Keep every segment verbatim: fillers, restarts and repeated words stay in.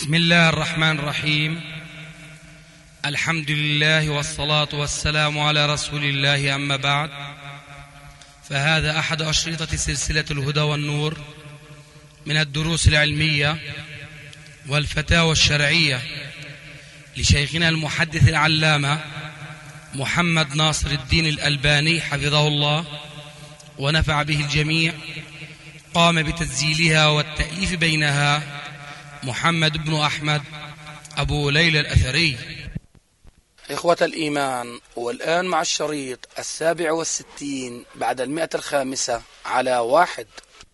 بسم الله الرحمن الرحيم. الحمد لله والصلاة والسلام على رسول الله، أما بعد، فهذا أحد أشرطة سلسلة الهدى والنور من الدروس العلمية والفتاوى الشرعية لشيخنا المحدث العلامة محمد ناصر الدين الألباني حفظه الله ونفع به الجميع. قام بتسجيلها والتأليف بينها محمد بن أحمد أبو ليلى الأثري. إخوة الإيمان، والآن مع الشريط السابع والستين بعد المئة الخامسة على واحد.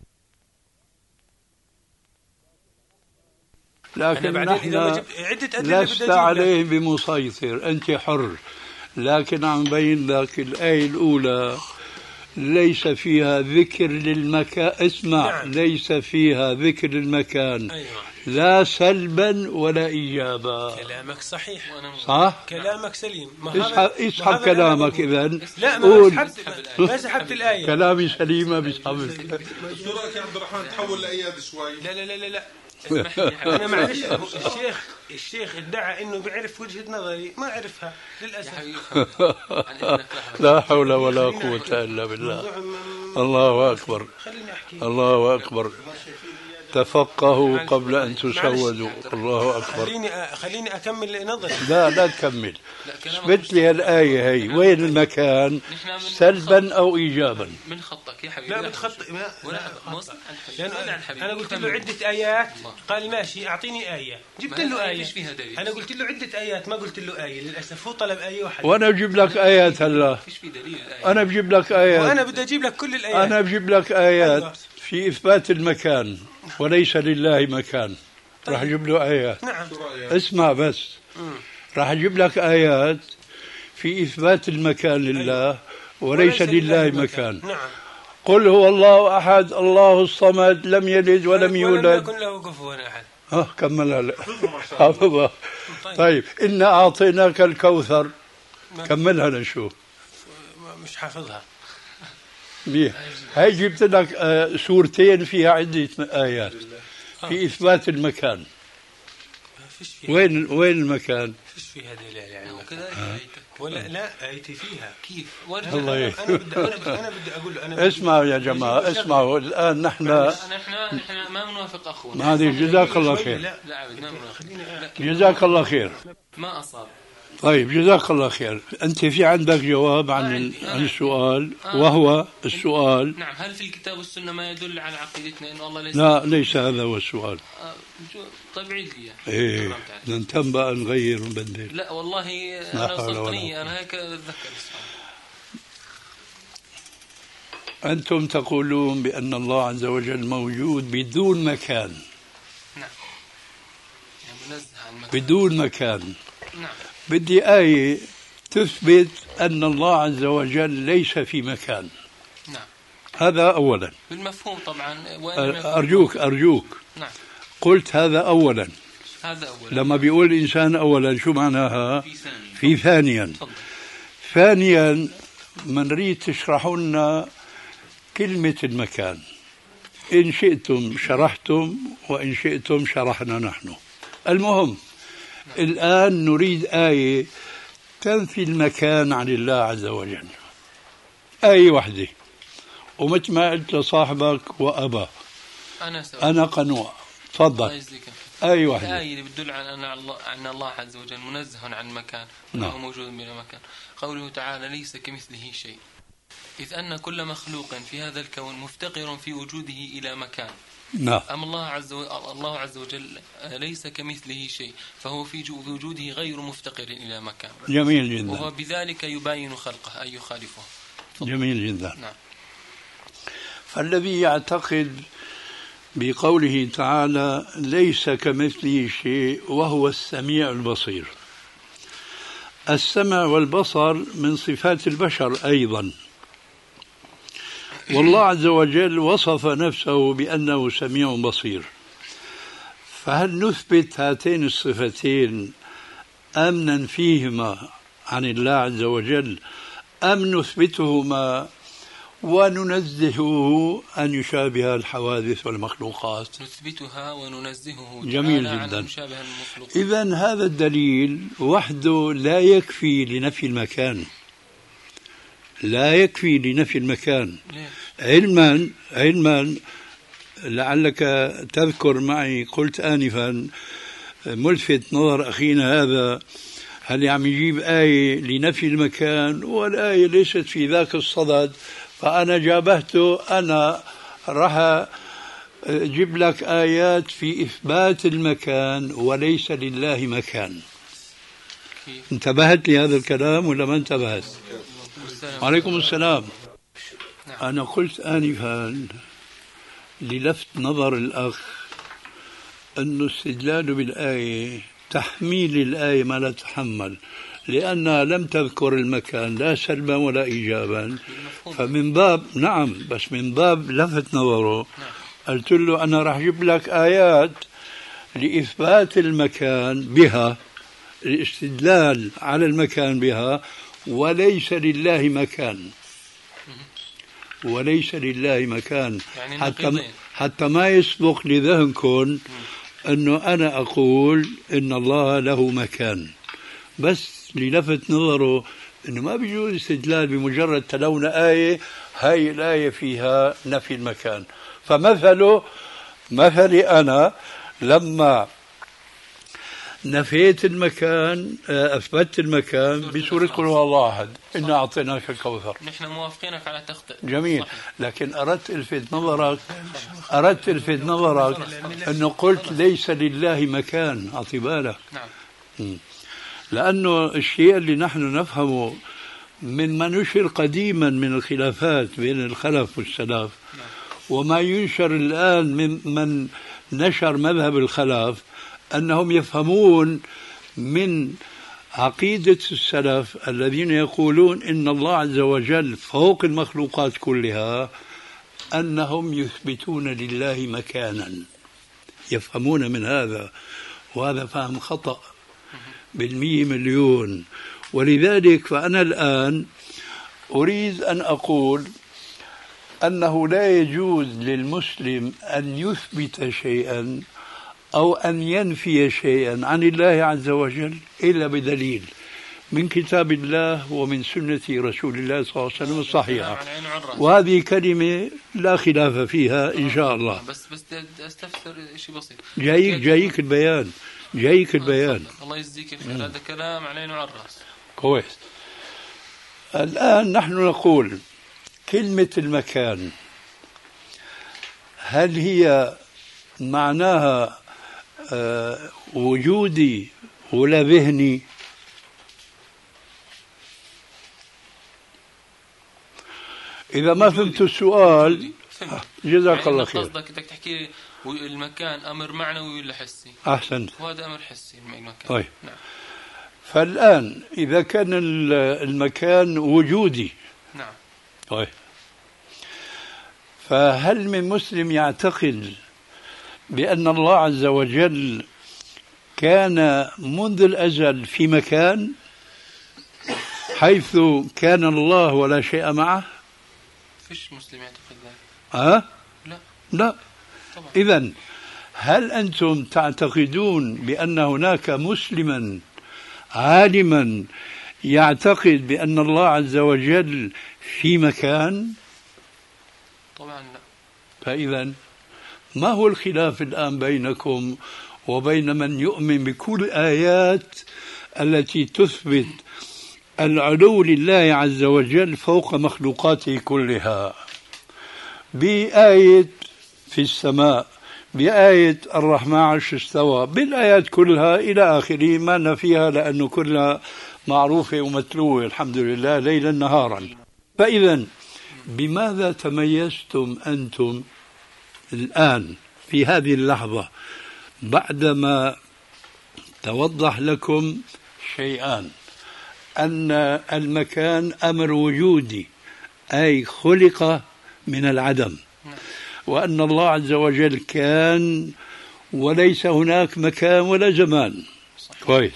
لكن نحن لست عليه بمسيطر، أنت حر، لكن عم بين لك الآية الأولى ليس فيها ذكر للمكان. اسمع، نعم. ليس فيها ذكر للمكان. أيوة. لا سلبا ولا إيجابا. كلامك صحيح، صح؟ كلامك سليم. اسحب, اسحب كلامك إذن. لا، ما سحبت ما سحبت الآية. كلامي سليمة بسحبك. شو رأيك يا عبد الرحمن تحول لأياد شوي؟ لا لا لا لا أنا معلش، الشيخ الشيخ ادعى إنه بيعرف وجهة نظري، ما عرفها للأسف. لا حول ولا قوة إلا بالله. الله أكبر، الله أكبر. تفقهوا قبل أن تسودوا. الله أكبر. خليني خليني أكمل نظري. لا لا تكمل. اثبت لي الآية هي، وين المكان؟ سلبا أو إيجابا؟ من خطك يا حبيبي. لا بتخط. أنا قلت له عدة آيات، قال ماشي أعطيني آية، جبت له آية. أنا قلت له عدة آيات، ما قلت له آية للأسف، هو طلب آية واحدة. وأنا بجيب لك آيات هلا. أنا بجيب لك آيات. وأنا بدي أجيب لك كل الآيات. أنا بجيب لك آيات في إثبات المكان، وليس لله مكان. طيب. راح أجيب له آيات. نعم. اسمع بس. مم. راح أجيب لك آيات في إثبات المكان لله، أيوة. وليس, وليس لله مكان. مكان. نعم. قل هو الله أحد الله الصمد لم يلد ولم يولد ولم يكن له كفوا أحد. ها كملها لك. حافظها. طيب. طيب إنا أعطيناك الكوثر. كملها نشوف. مش حافظها. هاي جبت لك سورتين فيها عدة آيات في إثبات المكان. وين وين المكان؟ فيش فيها دليل يعني مكان. ولا لا آيتي فيها كيف؟ الله أنا بدي أنا بدي أقول أنا اسمعوا يا جماعة، اسمعوا الآن. نحن نحن نحن ما بنوافق أخونا. هذه جزاك الله خير. لا لا جزاك الله خير. ما أصاب. طيب جزاك الله خير. أنت في عندك جواب عن عن السؤال، وهو السؤال. نعم، هل في الكتاب والسنة ما يدل على عقيدتنا إنه الله ليس؟ لا، ليس هذا هو السؤال. طيب عيد لي إيه، ننتم بقى نغير ونبدل. لا والله أنا وصلتني، أنا هيك أتذكر. أنتم تقولون بأن الله عز وجل موجود بدون مكان. نعم. يعني منزه عن مكان. بدون مكان. نعم. بدي آية تثبت أن الله عز وجل ليس في مكان. نعم. هذا أولا. بالمفهوم طبعا. أرجوك أرجوك. نعم. قلت هذا أولا. هذا أولا. لما بيقول الإنسان أولا شو معناها؟ في ثانيا. في ثانيا. فضل. ثانيا من نريد تشرحوا لنا كلمة المكان. إن شئتم شرحتم وإن شئتم شرحنا نحن. المهم الآن نريد آية تنفي المكان عن الله عز وجل. آية واحدة، ومثل ما قلت لصاحبك وأبا أنا, أنا قنوع. تفضل. آية واحدة. الآية اللي بتدل على أن الله, أن الله عز وجل منزه عن مكان وهو موجود بلا مكان. قوله تعالى ليس كمثله شيء، إذ أن كل مخلوق في هذا الكون مفتقر في وجوده إلى مكان. نعم. أما الله عز وجل الله عز وجل ليس كمثله شيء، فهو في وجوده غير مفتقر إلى مكان. جميل جدا. وهو بذلك يباين خلقه أي يخالفه. جميل جدا. نعم. فالذي يعتقد بقوله تعالى ليس كمثله شيء وهو السميع البصير، السمع والبصر من صفات البشر أيضا، والله عز وجل وصف نفسه بأنه سميع بصير. فهل نثبت هاتين الصفتين أم ننفيهما عن الله عز وجل، أم نثبتهما وننزهه أن يشابه الحوادث والمخلوقات. نثبتها وننزهه جميل جدا. إذن هذا الدليل وحده لا يكفي لنفي المكان، لا يكفي لنفي المكان. علما علما لعلك تذكر معي قلت آنفا ملفت نظر أخينا هذا، هل عم يجيب آية لنفي المكان والآية ليست في ذاك الصدد، فأنا جابهته أنا راح أجيب لك آيات في إثبات المكان وليس لله مكان. انتبهت لهذا الكلام ولا ما انتبهت؟ عليكم السلام. أنا قلت آنفا للفت نظر الأخ أن استدلال بالآية تحميل الآية ما لا تحمل، لأنها لم تذكر المكان لا سلبا ولا إيجابا، فمن باب نعم بس من باب لفت نظره قلت له أنا راح أجيب لك آيات لإثبات المكان بها، الاستدلال على المكان بها، وليس لله مكان، وليس لله مكان. يعني حتى, حتى ما يسبق لذهنكم أنه أنا أقول إن الله له مكان، بس للفت نظره أنه ما بيجوز استدلال بمجرد تلونا آية هاي الآية فيها نفي المكان. فمثله مثلي أنا لما نفيت المكان أثبت المكان بسورة قل هو الله أحد إنا أعطيناك الكوثر. نحن موافقينك على تخطئ. جميل. لكن أردت ألفت نظرك أردت ألفت نظرك أنه قلت ليس لله مكان. أعطي بالك. نعم. لأنه الشيء اللي نحن نفهمه من ما نشر قديما من الخلافات بين الخلف والسلف وما ينشر الآن من من نشر مذهب الخلف أنهم يفهمون من عقيدة السلف الذين يقولون إن الله عز وجل فوق المخلوقات كلها أنهم يثبتون لله مكانا، يفهمون من هذا، وهذا فهم خطأ بالمية مليون. ولذلك فأنا الآن أريد أن أقول أنه لا يجوز للمسلم أن يثبت شيئا أو أن ينفي شيئا عن الله عز وجل إلا بدليل من كتاب الله ومن سنة رسول الله صلى الله عليه وسلم الصحيحة، وهذه كلمة لا خلاف فيها إن شاء الله. بس بس أستفسر شيء بسيط. جايك جايك البيان جايك البيان. الله يجزيك خير. هذا كلام على عيني وعلى الرأس. كويس. الآن نحن نقول كلمة المكان هل هي معناها آه وجودي ولا ذهني؟ إذا ما فهمت السؤال جزاك الله خير. قصدك بدك تحكي المكان أمر معنوي ولا حسي؟ أحسنت. وهذا أمر حسي المكان. طيب. نعم. فالآن إذا كان المكان وجودي، نعم، طيب، فهل من مسلم يعتقد بأن الله عز وجل كان منذ الأزل في مكان حيث كان الله ولا شيء معه؟ فيش مسلم يعتقد ذلك. أه؟ لا لا. إذن هل أنتم تعتقدون بأن هناك مسلما عالما يعتقد بأن الله عز وجل في مكان؟ طبعا لا. فإذا ما هو الخلاف الآن بينكم وبين من يؤمن بكل الآيات التي تثبت العلو لله عز وجل فوق مخلوقاته كلها، بآية في السماء، بآية الرحمن عرش استوى، بالآيات كلها إلى آخره، ما نفيها لأنه كلها معروفة ومتلوة الحمد لله ليلا نهارا. فإذا بماذا تميزتم أنتم الآن في هذه اللحظة بعدما توضح لكم شيئان؟ أن المكان أمر وجودي أي خلق من العدم، وأن الله عز وجل كان وليس هناك مكان ولا زمان. كويس.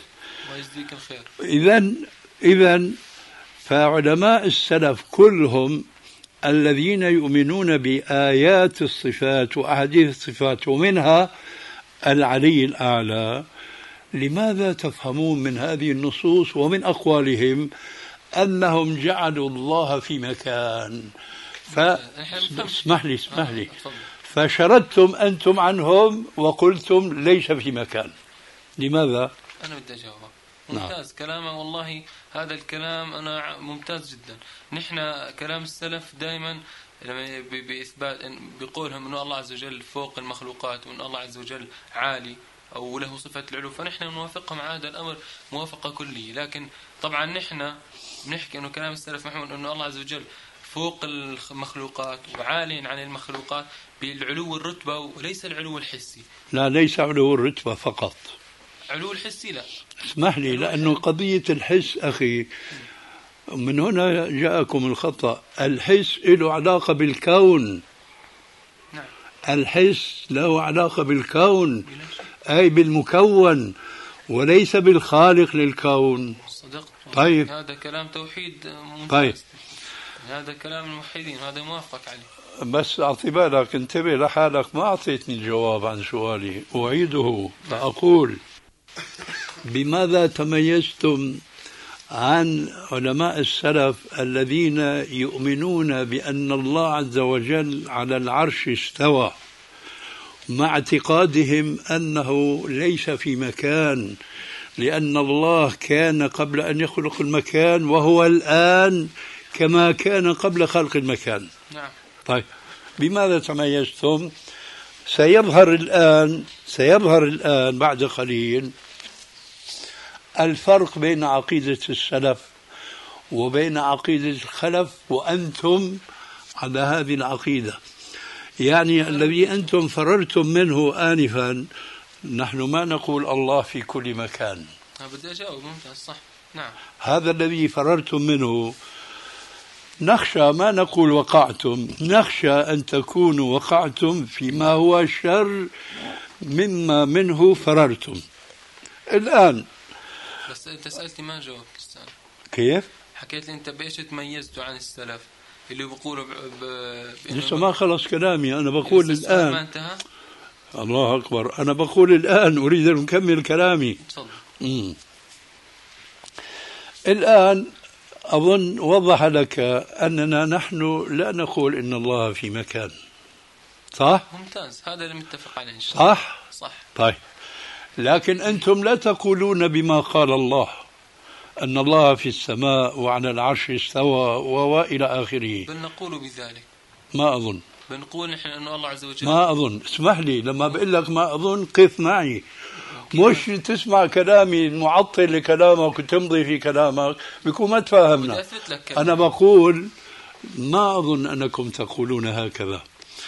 إذن إذن فعلماء السلف كلهم الذين يؤمنون بآيات الصفات وأحاديث الصفات ومنها العلي الأعلى، لماذا تفهمون من هذه النصوص ومن أقوالهم أنهم جعلوا الله في مكان؟ فاسمح لي اسمح لي فشردتم أنتم عنهم وقلتم ليس في مكان. لماذا؟ أنا بدي أجاوب. ممتاز نعم. كلامه والله هذا الكلام أنا ممتاز جدا. نحن كلام السلف دائما لما بإثبات بقولهم أن الله عز وجل فوق المخلوقات وأن الله عز وجل عالي أو له صفة العلو، فنحن نوافقهم على هذا الأمر موافقة كلية. لكن طبعا نحن بنحكي أنه كلام السلف محمود أنه الله عز وجل فوق المخلوقات وعالي عن المخلوقات بالعلو الرتبة وليس العلو الحسي. لا، ليس علو الرتبة فقط، علو الحسي لا. اسمح لي، لأنه قضية الحس أخي من هنا جاءكم الخطأ. الحس له علاقة بالكون. نعم. الحس له علاقة بالكون أي بالمكون وليس بالخالق للكون. صدقت. طيب هذا كلام توحيد ممتاز. طيب هذا كلام الموحدين، هذا موافق عليه. بس أعطي بالك، انتبه لحالك، ما أعطيتني الجواب عن سؤالي، أعيده فأقول بماذا تميزتم عن علماء السلف الذين يؤمنون بأن الله عز وجل على العرش استوى مع اعتقادهم أنه ليس في مكان، لأن الله كان قبل أن يخلق المكان وهو الآن كما كان قبل خلق المكان. نعم. طيب بماذا تميزتم؟ سيظهر الآن سيظهر الآن بعد قليل الفرق بين عقيدة السلف وبين عقيدة الخلف، وأنتم على هذه العقيدة. يعني الذي أنتم فررتم منه آنفا، نحن ما نقول الله في كل مكان. بدي أجاوب. ممتاز. صح. نعم. هذا الذي فررتم منه نخشى، ما نقول وقعتم، نخشى أن تكونوا وقعتم فيما هو شر مما منه فررتم. الآن بس أنت سألتي ما جاوبت. كيف؟ حكيت لي أنت بإيش تميزتوا عن السلف اللي بيقولوا ب... ب... لسه ما خلص كلامي. أنا بقول الآن ما انتهى. الله أكبر. أنا بقول الآن أريد أن أكمل كلامي. تفضل. الآن أظن وضح لك أننا نحن لا نقول إن الله في مكان. صح؟ ممتاز. هذا اللي متفق عليه إن شاء الله. صح؟ صح. طيب لكن أنتم لا تقولون بما قال الله أن الله في السماء وعلى العرش استوى وإلى آخره. بل نقول بذلك. ما أظن. بنقول نحن أن الله عز وجل. ما أظن. اسمح لي، لما بقول لك ما أظن قف معي، مش تسمع كلامي المعطل لكلامك وتمضي في كلامك بيكون ما تفاهمنا. أنا بقول ما أظن أنكم تقولون هكذا،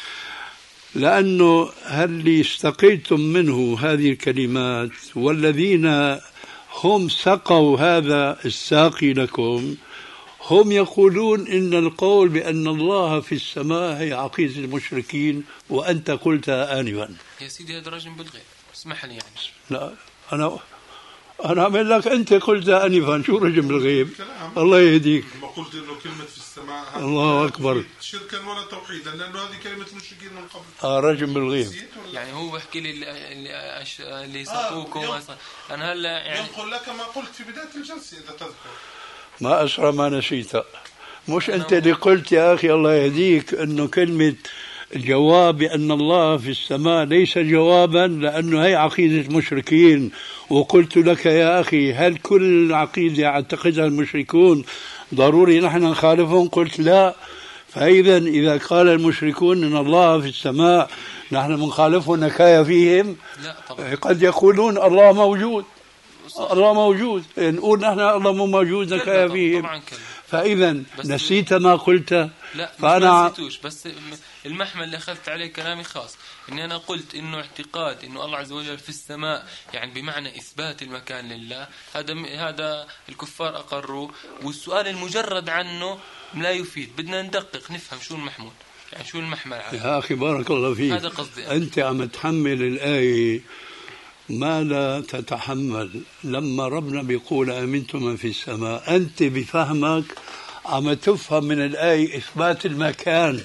لأنه هل استقيتم منه هذه الكلمات والذين هم سقوا هذا الساقي لكم هم يقولون إن القول بأن الله في السماء هي عقيدة المشركين وأنت قلتها آنفا. يا سيدي هذا رجل بالغيب، اسمح لي يعني. لا أنا أنا أعمل لك أنت قلتها آنفا، شو رجل بالغيب؟ الله يهديك. ما قلت إنه كلمة في السماء الله أكبر شركا ولا توحيدا، لأنه هذه كلمة المشركين من قبل. آه رجل بالغيب. يعني هو بحكي لي اللي أش... اللي سقوكم آه أنا هلا يعني ينقل لك ما قلت في بداية الجلسة إذا تذكر. ما أسرى ما نسيت. مش أنت اللي قلت يا أخي الله يهديك أنه كلمة الجواب بأن الله في السماء ليس جوابا لأنه هي عقيدة المشركين، وقلت لك يا أخي هل كل عقيدة يعتقدها المشركون ضروري نحن نخالفهم؟ قلت لا. فإذا إذا قال المشركون أن الله في السماء نحن منخالفهم نكاية فيهم. لا طبعا. قد يقولون الله موجود. الله موجود، نقول نحن الله مو موجود نكاية فيهم. فإذا نسيت ما قلت. لا فأنا ما نسيتوش، بس المحمل اللي أخذت عليه كلامي خاص إني أنا قلت إنه اعتقاد إنه الله عز وجل في السماء يعني بمعنى إثبات المكان لله، هذا هذا الكفار أقروا، والسؤال المجرد عنه لا يفيد. بدنا ندقق نفهم شو المحمول، يعني شو المحمل عنه. يا أخي بارك الله فيك، هذا قصدي. أنت عم تحمل الآية ما لا تتحمل. لما ربنا بيقول أمنتم من في السماء، أنت بفهمك عم تفهم من الآية إثبات المكان،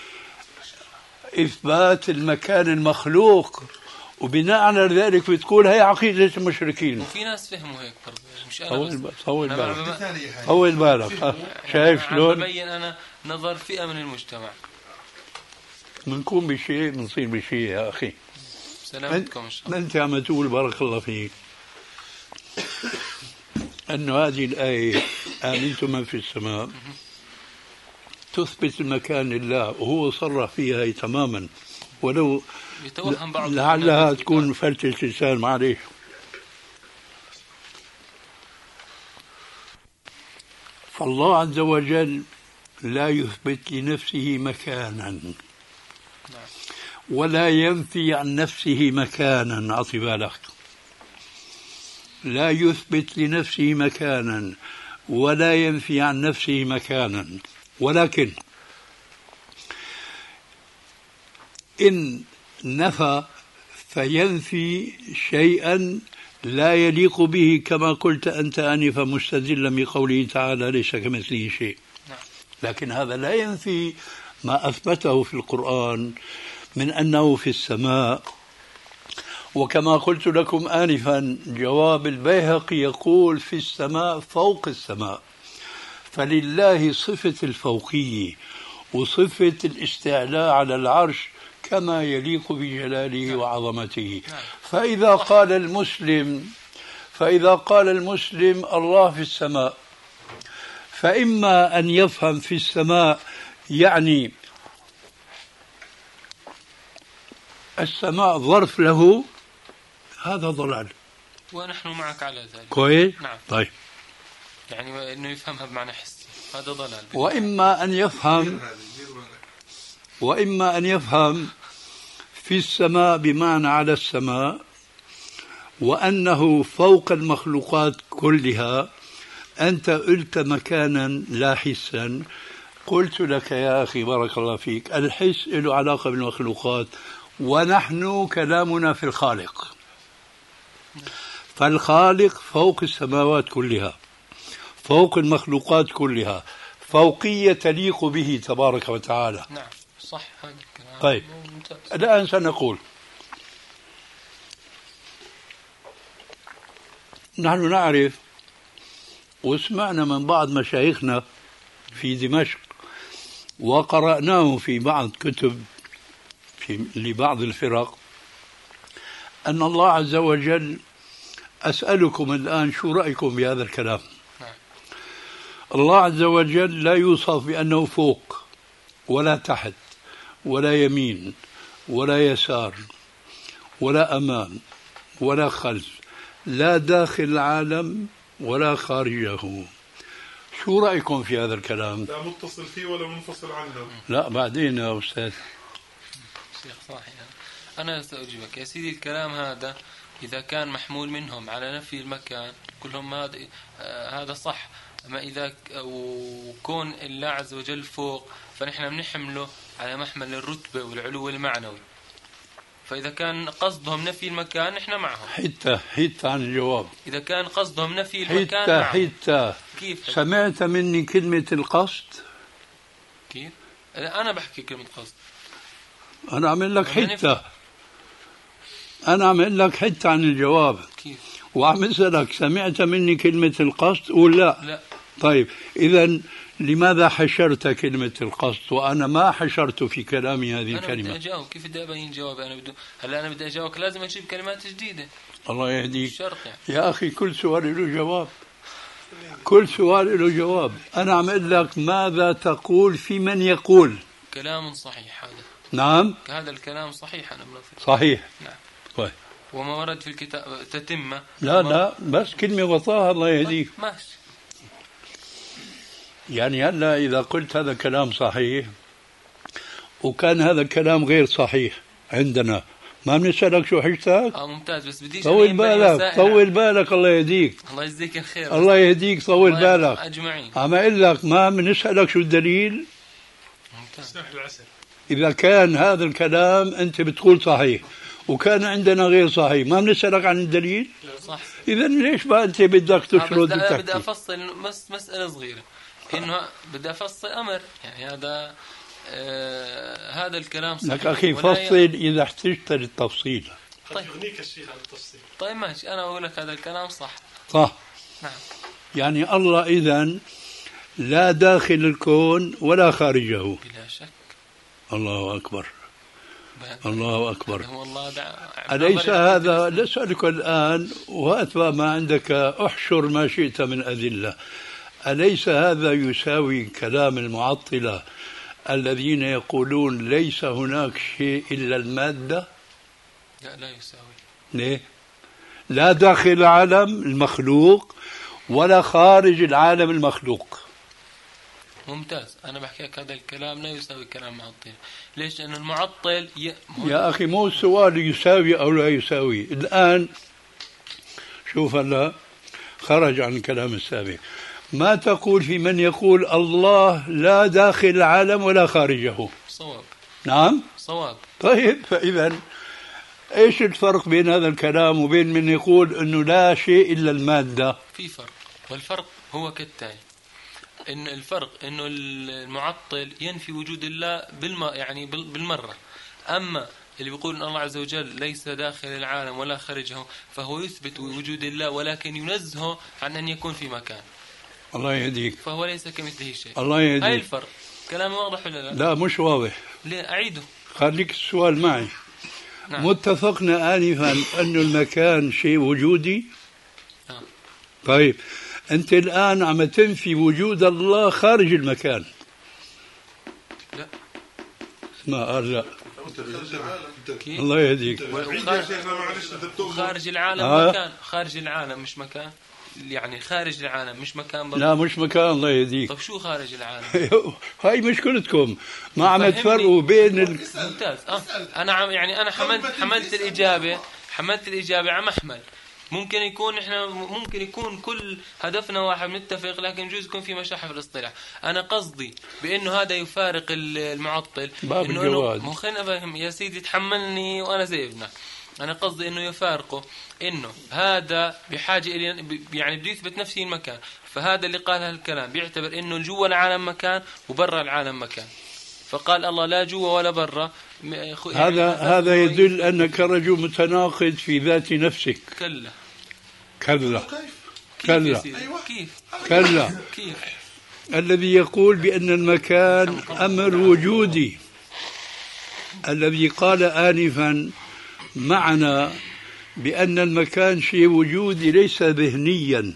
إثبات المكان المخلوق، وبناء على ذلك بتقول هي عقيدة المشركين. وفي ناس فهموا هيك برضه، مش أنا طول بس. طول بالك طول بالك شايف شلون؟ ببين أنا نظر فئة من المجتمع. بنكون بشيء بنصير بشيء يا أخي. سلامتكم إن شاء الله. أنت عم تقول بارك الله فيك أن هذه الآية آمنتم من في السماء تثبت المكان لله، وهو صرح فيها تماما، ولو لعلها تكون فلتة لسان معليش. فالله عز وجل لا يثبت لنفسه مكانا ولا ينفي عن نفسه مكانا. أعطي بالك، لا يثبت لنفسه مكانا ولا ينفي عن نفسه مكانا، ولكن إن نفى فينفي شيئا لا يليق به، كما قلت أنت آنفا مستدلا بقوله تعالى ليس كمثله شيء. لكن هذا لا ينفي ما أثبته في القرآن من أنه في السماء. وكما قلت لكم آنفا جواب البيهقي يقول في السماء فوق السماء، فلله صفة الفوقية وصفة الاستعلاء على العرش كما يليق بجلاله وعظمته. فإذا قال المسلم فإذا قال المسلم الله في السماء، فإما أن يفهم في السماء يعني السماء ظرف له، هذا ضلال، ونحن معك على ذلك. كويس؟ نعم. طيب، يعني انه يفهمها بمعنى حسي، هذا ضلال. واما ان يفهم واما ان يفهم في السماء بمعنى على السماء، وانه فوق المخلوقات كلها. انت قلت مكانا لا حسا، قلت لك يا اخي بارك الله فيك الحس له علاقه بالمخلوقات، ونحن كلامنا في الخالق، فالخالق فوق السماوات كلها، فوق المخلوقات كلها، فوقية تليق به تبارك وتعالى. نعم صح هذا الكلام. طيب ممتاز. الآن سنقول نحن نعرف وسمعنا من بعض مشايخنا في دمشق وقرأناه في بعض كتب في لبعض الفرق أن الله عز وجل، أسألكم الآن شو رأيكم بهذا الكلام؟ الله عز وجل لا يوصف بأنه فوق ولا تحت ولا يمين ولا يسار ولا أمام ولا خلف، لا داخل العالم ولا خارجه. شو رأيكم في هذا الكلام؟ لا متصل فيه ولا منفصل عنه. لا بعدين يا أستاذ. شيخ صحيح، أنا سأجيبك يا سيدي. الكلام هذا إذا كان محمول منهم على نفي المكان كلهم هذا آه هذا صح. أما إذا وكون الله عز وجل فوق فنحن بنحمله على محمل الرتبة والعلو المعنوي. فإذا كان قصدهم نفي المكان نحن معهم. حتى حتى عن الجواب. إذا كان قصدهم نفي المكان حتى معهم. حتى كيف؟ سمعت مني كلمة القصد؟ كيف؟ أنا بحكي كلمة قصد. أنا أعمل لك حتى أنا أعمل لك حتى عن الجواب. كيف؟ وعم أسألك سمعت مني كلمة القصد؟ قول لا. لا. طيب إذا لماذا حشرت كلمة القصد وأنا ما حشرت في كلامي هذه أنا الكلمة؟ بدي أجاوب. كيف بدي أبين جوابي؟ أنا بدي هلا أنا بدي أجاوبك لازم أجيب كلمات جديدة. الله يهديك. شرط يعني. يا أخي كل سؤال له جواب، كل سؤال له جواب. أنا عم أقول لك ماذا تقول في من يقول. كلام صحيح هذا. نعم هذا الكلام صحيح. أنا بنفذ. صحيح. نعم. طيب. وما ورد في الكتاب تتمة. لا لا بس كلمة وطاها الله يهديك. ماشي. يعني هلا إذا قلت هذا كلام صحيح وكان هذا الكلام غير صحيح عندنا، ما بنسألك شو حجتك؟ اه ممتاز. بس بديش طول بالك طول بالك الله يهديك. الله يجزيك الخير. الله يهديك طول بالك أجمعين. عم أقول لك ما بنسألك شو الدليل. ممتاز. إذا كان هذا الكلام أنت بتقول صحيح وكان عندنا غير صحيح ما بنسألك عن الدليل. صح. إذا ليش بقى أنت بدك تشرد بدي وتحكي؟ بدي أفصل بس مسألة صغيرة. إنه بدي أفصل أمر، يعني هذا آه هذا الكلام صحيح. لك أخي فصل ي... إذا احتجت للتفصيل. طيب يغنيك الشيخ عن التفصيل. طيب ماشي، أنا أقول لك هذا الكلام صح. صح. نعم. يعني الله إذن لا داخل الكون ولا خارجه. بلا شك. الله أكبر. الله أكبر. الله أليس هذا، نسألك الآن وأتبع ما عندك، أحشر ما شئت من أدلة، أليس هذا يساوي كلام المعطلة الذين يقولون ليس هناك شيء إلا المادة؟ لا لا يساوي. ليه؟ لا داخل العالم المخلوق ولا خارج العالم المخلوق. ممتاز، أنا بحكي لك هذا الكلام لا يساوي كلام معطل. ليش؟ لأن المعطل ي... يا أخي مو السؤال يساوي أو لا يساوي. الآن شوف هلا خرج عن الكلام السابق. ما تقول في من يقول الله لا داخل العالم ولا خارجه؟ صواب. نعم صواب. طيب فإذا إيش الفرق بين هذا الكلام وبين من يقول أنه لا شيء إلا المادة؟ في فرق، والفرق هو كالتالي: إن الفرق إنه المعطل ينفي وجود الله بالم يعني بالمرة، أما اللي بيقول أن الله عز وجل ليس داخل العالم ولا خارجه فهو يثبت وجود الله ولكن ينزهه عن أن يكون في مكان. الله يهديك. فهو ليس كمثله شيء. الله يهديك. هاي الفرق. كلام واضح ولا لا؟ لا مش واضح. ليه؟ أعيده. خليك السؤال معي. نعم. متفقنا آنفا أن المكان شيء وجودي. آه. طيب أنت الآن عم تنفي وجود الله خارج المكان. لا ما قال لا. كيف؟ الله يهديك. خارج العالم آه. مكان، خارج العالم مش مكان، يعني خارج العالم مش مكان برضه. لا مش مكان. الله يهديك. طب شو خارج العالم؟ هاي مشكلتكم، ما عم تفرقوا بين ال... ممتاز. اه انا عم يعني انا حملت حملت الاجابه حملت الاجابه على محمل. ممكن يكون احنا ممكن يكون كل هدفنا واحد متفق، لكن يجوز يكون في مشاحه في الاصطلاح. انا قصدي بانه هذا يفارق المعطل. باب انه الجواز. مو خلينا افهم يا سيدي، تحملني وانا زي ابنك. انا قصدي انه يفارقه، انه هذا بحاجه الى يعني بده يثبت نفسه المكان، فهذا اللي قال هالكلام بيعتبر انه جوا العالم مكان وبرا العالم مكان، فقال الله لا جوا ولا برا. يعني هذا هذا يدل انك رجل متناقض في ذات نفسك. كلا كلا كلا كيف كلا كيف الذي يقول بأن المكان أمر وجودي، الذي قال آنفا معنا بأن المكان شيء وجودي ليس ذهنيا،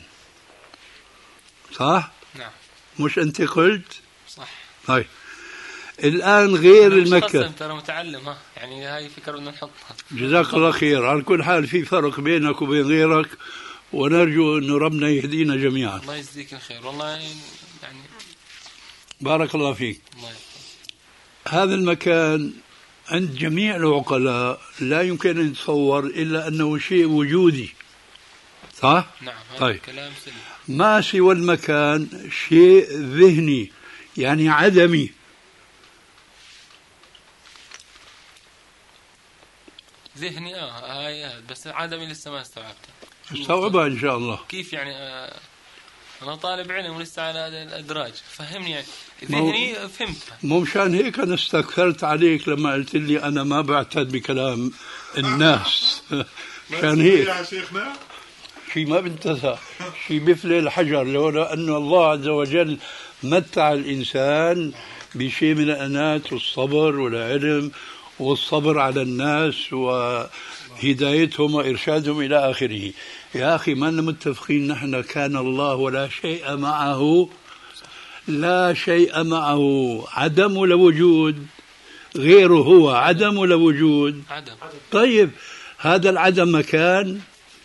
صح؟ نعم. مش أنت قلت؟ صح. طيب الآن غير المكان. ترى متعلم، ها يعني هاي فكرة بدنا نحطها. جزاك الله خير. على كل حال في فرق بينك وبين غيرك، ونرجو أن ربنا يهدينا جميعا. الله يجزيك الخير والله، يعني بارك الله فيك. الله هذا المكان عند جميع العقلاء لا يمكن أن يتصور إلا أنه شيء وجودي، صح؟ نعم. طيب كلام سليم. ما سوى المكان شيء ذهني، يعني عدمي. ذهني اه هاي بس عدمي لسه ما استوعبتها. استوعبها ان شاء الله. كيف يعني؟ آه انا طالب علم ولسه على الادراج، فهمني يعني. ذهني فهمتها. مو مشان هيك انا استكثرت عليك لما قلت لي انا ما بعتد بكلام الناس. مشان هيك يا شيخنا شيء ما بنتسى، شيء بفلي الحجر، لولا انه الله عز وجل متع الانسان بشيء من الانات والصبر والعلم والصبر على الناس وهدايتهم وإرشادهم إلى آخره. يا أخي ما متفقين نحن كان الله ولا شيء معه؟ لا شيء معه، عدم ولا وجود، غيره هو عدم ولا وجود؟ عدم. طيب هذا العدم مكان؟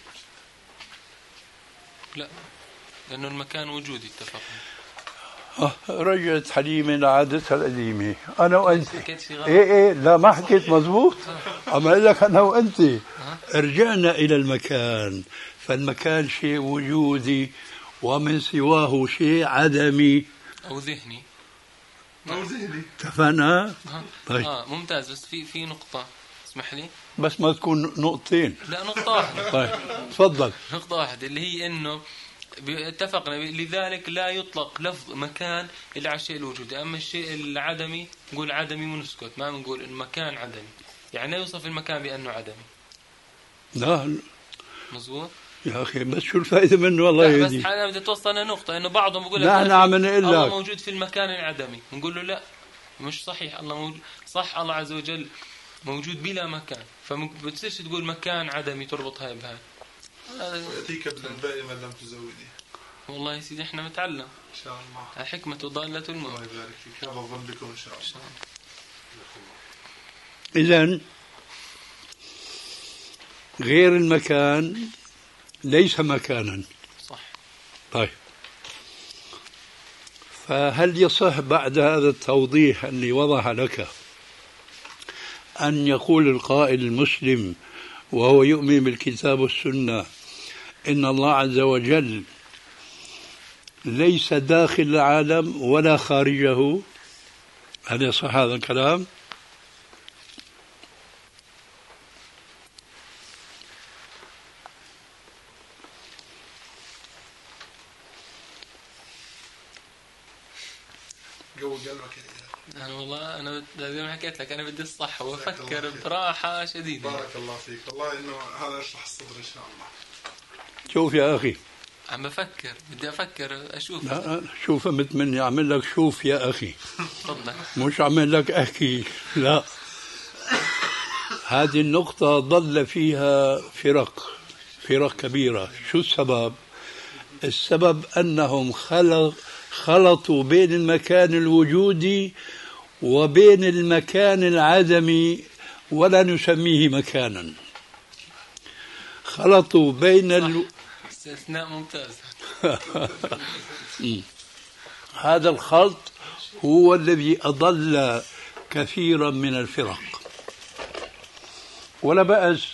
لا، لأنه المكان وجودي. اتفقنا. آه رجعت حليمة لعادتها القديمة. أنا وأنت. إيه إيه لا ما حكيت مزبوط. أما أقول لك أنا وأنت رجعنا إلى المكان، فالمكان شيء وجودي ومن سواه شيء عدمي أو ذهني. أو ذهني. اتفقنا؟ طيب. آه ممتاز. بس في في نقطة اسمح لي. بس ما تكون نقطتين. لا نقطة واحدة. طيب تفضل. نقطة واحدة اللي هي إنه اتفقنا. لذلك لا يطلق لفظ مكان إلا على الشيء الوجودي. أما الشيء العدمي نقول عدمي ونسكت، ما نقول المكان عدمي، يعني لا يوصف المكان بأنه عدمي. لا مزبوط يا أخي، بس شو الفائدة منه والله يهدي. بس أنا بدي توصلنا نقطة إنه بعضهم بيقول لك نحن عم نقول الله لك موجود في المكان العدمي، نقول له لا مش صحيح. الله موجود صح، الله عز وجل موجود بلا مكان، فبتصيرش تقول مكان عدمي تربط هاي بهاي. ويأتيك بالأنباء ما لم تزودي. والله يا سيدي احنا متعلم إن شاء الله. الحكمة ضالة المؤمن. الله يبارك فيك. هذا الظن بكم إن شاء الله. إذن غير المكان ليس مكانا. صح. طيب، فهل يصح بعد هذا التوضيح اللي وضح لك أن يقول القائل المسلم وهو يؤمن بالكتاب والسنة إن الله عز وجل ليس داخل العالم ولا خارجه؟ هل يصح هذا الكلام؟ جو قلبك. أنا والله أنا زي ما حكيت لك أنا بدي الصح وأفكر براحة شديدة. بارك الله فيك، والله إنه هذا يشرح الصدر إن شاء الله. شوف يا أخي، عم بفكر بدي أفكر أشوف. لا شو فهمت مني؟ أعمل لك شوف يا أخي، تفضل. مش أعمل لك أحكي. لا، هذه النقطة ضل فيها فرق فرق كبيرة. شو السبب؟ السبب أنهم خلق خلطوا بين المكان الوجودي وبين المكان العدمي ولا نسميه مكانا. خلطوا بين ال... استثناء ممتاز. هذا الخلط هو الذي أضل كثيرا من الفرق. ولا بأس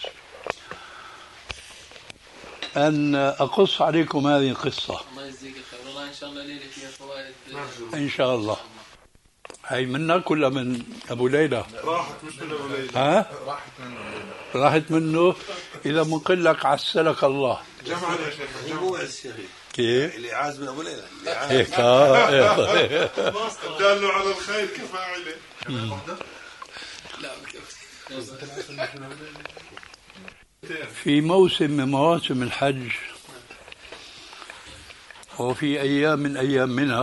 أن أقص عليكم هذه القصة. الله يجزيك خير. والله إن شاء الله ليلة فيها فوائد إن شاء الله. هاي منك ولا من أبو ليلى؟ راحت مش من أبو ليلى. ها؟ راحت منه. راحت منه. إذا منقل لك عسلك الله. جمع يا شيخ. جمع الشيخ. كيف؟ اللي عاز من أبو ليلى. هيك آه. دالوا على الخير كفاعله. لا في موسم من مواسم الحج وفي أيام من أيام منى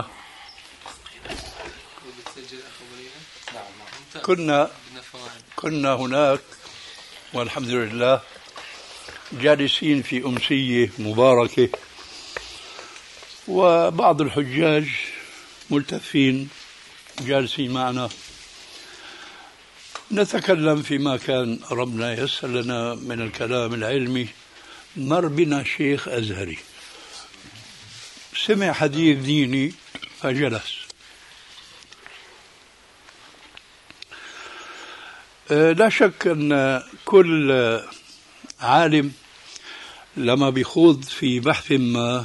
كنا كنا هناك والحمد لله جالسين في أمسية مباركة، وبعض الحجاج ملتفين جالسين معنا نتكلم فيما كان ربنا يسر لنا من الكلام العلمي. مر بنا شيخ أزهري سمع حديث ديني فجلس. لا شك أن كل عالم لما بيخوض في بحث ما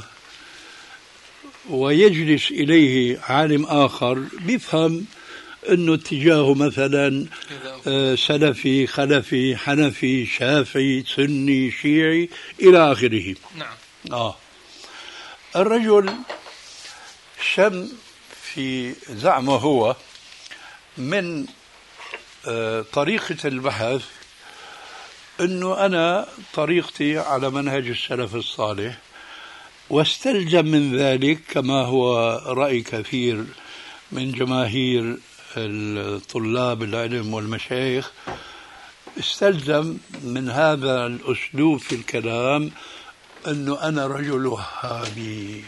ويجلس إليه عالم آخر بيفهم أنه اتجاهه مثلا سلفي خلفي حنفي شافعي سني شيعي إلى آخره. نعم. آه. الرجل شم في زعمه هو من آه طريقة البحث أنه أنا طريقتي على منهج السلف الصالح، واستلزم من ذلك كما هو رأي كثير من جماهير الطلاب العلم والمشايخ، استلزم من هذا الأسلوب في الكلام أنه أنا رجل وهابي.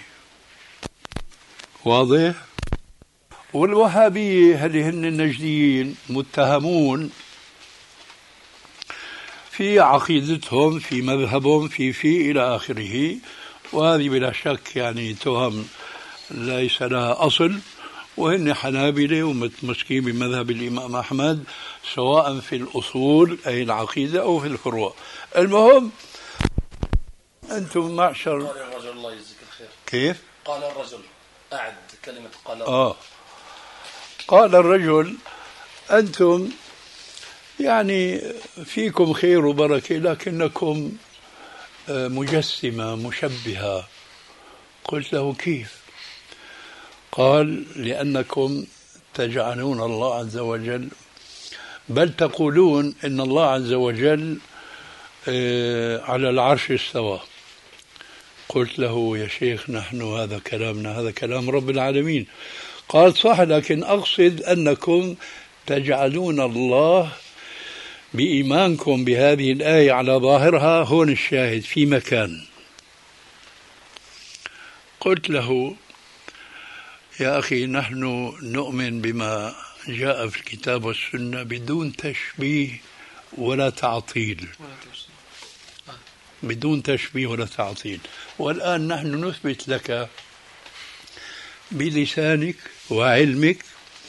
واضح؟ والوهابية هل هن النجديين متهمون في عقيدتهم في مذهبهم في في إلى آخره، وهذه بلا شك يعني تهم ليس لها أصل، وهن حنابلة ومتمسكين بمذهب الإمام أحمد سواء في الأصول أي العقيدة أو في الفروع. المهم أنتم معشر. قال الرجل الله يجزيك الخير. كيف؟ قال الرجل أعد كلمة قال الرجل. آه قال الرجل أنتم يعني فيكم خير وبركة لكنكم مجسمة مشبهة. قلت له كيف؟ قال لأنكم تجعلون الله عز وجل، بل تقولون إن الله عز وجل على العرش استوى. قلت له يا شيخ نحن هذا كلامنا، هذا كلام رب العالمين. قال صح، لكن أقصد أنكم تجعلون الله بإيمانكم بهذه الآية على ظاهرها، هون الشاهد في مكان. قلت له يا أخي نحن نؤمن بما جاء في الكتاب والسنة بدون تشبيه ولا تعطيل، بدون تشبيه ولا تعطيل. والآن نحن نثبت لك بلسانك وعلمك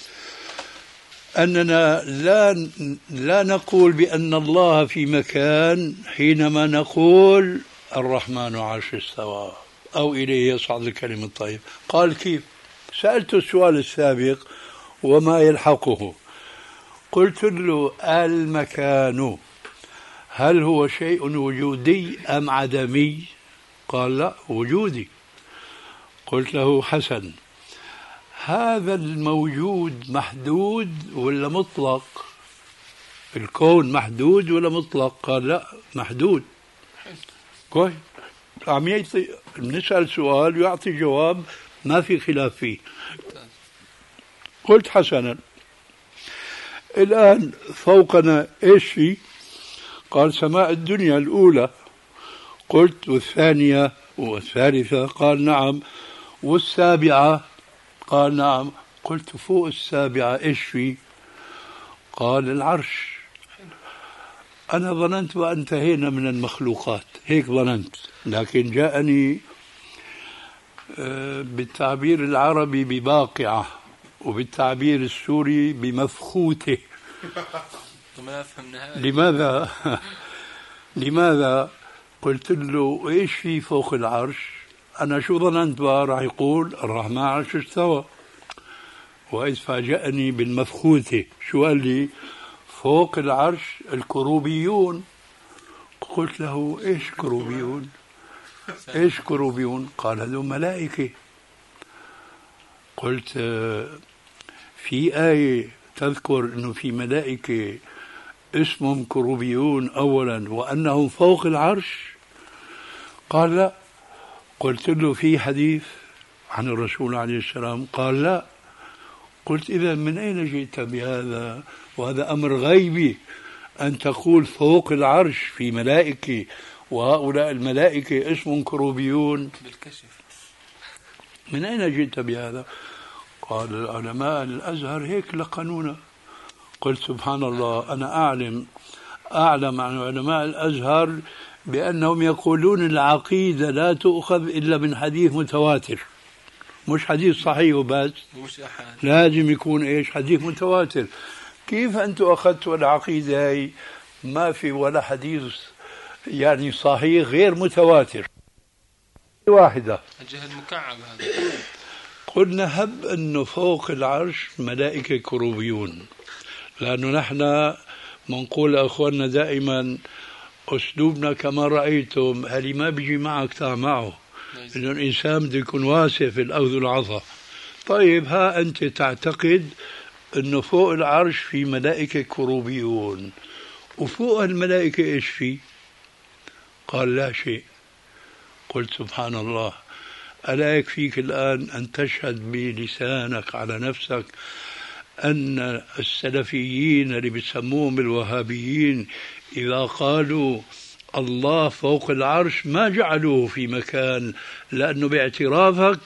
أننا لا لا نقول بأن الله في مكان حينما نقول الرحمن عرش استوى أو إليه يصعد الكلم الطيب. قال كيف؟ سألت السؤال السابق وما يلحقه. قلت له المكان هل هو شيء وجودي أم عدمي؟ قال لا وجودي. قلت له حسن، هذا الموجود محدود ولا مطلق؟ الكون محدود ولا مطلق؟ قال لا محدود. كويس، عم يعطي، بنسأل سؤال ويعطي جواب ما في خلاف فيه. قلت حسنا، الآن فوقنا إيش في؟ قال سماء الدنيا الأولى. قلت والثانية والثالثة؟ قال نعم. والسابعة؟ قال نعم. قلت فوق السابعة إيش في؟ قال العرش. أنا ظننت وانتهينا من المخلوقات، هيك ظننت، لكن جاءني بالتعبير العربي بباقعة وبالتعبير السوري بمفخوته. لماذا؟ لماذا؟ قلت له ايش في فوق العرش؟ انا شو ظننت بقى راح يقول الرحمن عرش استوى، واذ فاجأني بالمفخوته. شو قال لي؟ فوق العرش الكروبيون. قلت له ايش كروبيون؟ ايش كروبيون؟ قال هذول ملائكة. قلت في آية تذكر انه في ملائكة اسمهم كروبيون اولا وانهم فوق العرش؟ قال لا. قلت له في حديث عن الرسول عليه السلام؟ قال لا. قلت إذا من أين جئت بهذا؟ وهذا أمر غيبي أن تقول فوق العرش في ملائكة وهؤلاء الملائكة اسمهم كروبيون بالكشف. من أين جئت بهذا؟ قال العلماء الأزهر هيك لقنونا. قلت سبحان الله، أنا أعلم أعلم عن علماء الأزهر بأنهم يقولون العقيدة لا تؤخذ إلا من حديث متواتر، مش حديث صحيح وبس، لازم يكون إيش؟ حديث متواتر. كيف أنتم أخذتوا العقيدة هاي ما في ولا حديث يعني صحيح غير متواتر واحدة؟ الجهل مكعب هذا. قلنا هب أنه فوق العرش ملائكة كروبيون، لأنه نحن منقول أخواننا دائما أسلوبنا كما رأيتم هل ما بيجي معك تاع معه، إنه الإنسان بده يكون واسع في الأخذ والعطاء. طيب ها أنت تعتقد أنه فوق العرش في ملائكة كروبيون، وفوق الملائكة إيش في؟ قال لا شيء. قلت سبحان الله، ألا يكفيك الآن أن تشهد بلسانك على نفسك أن السلفيين اللي بيسموهم الوهابيين إذا قالوا الله فوق العرش ما جعلوه في مكان، لأنه باعترافك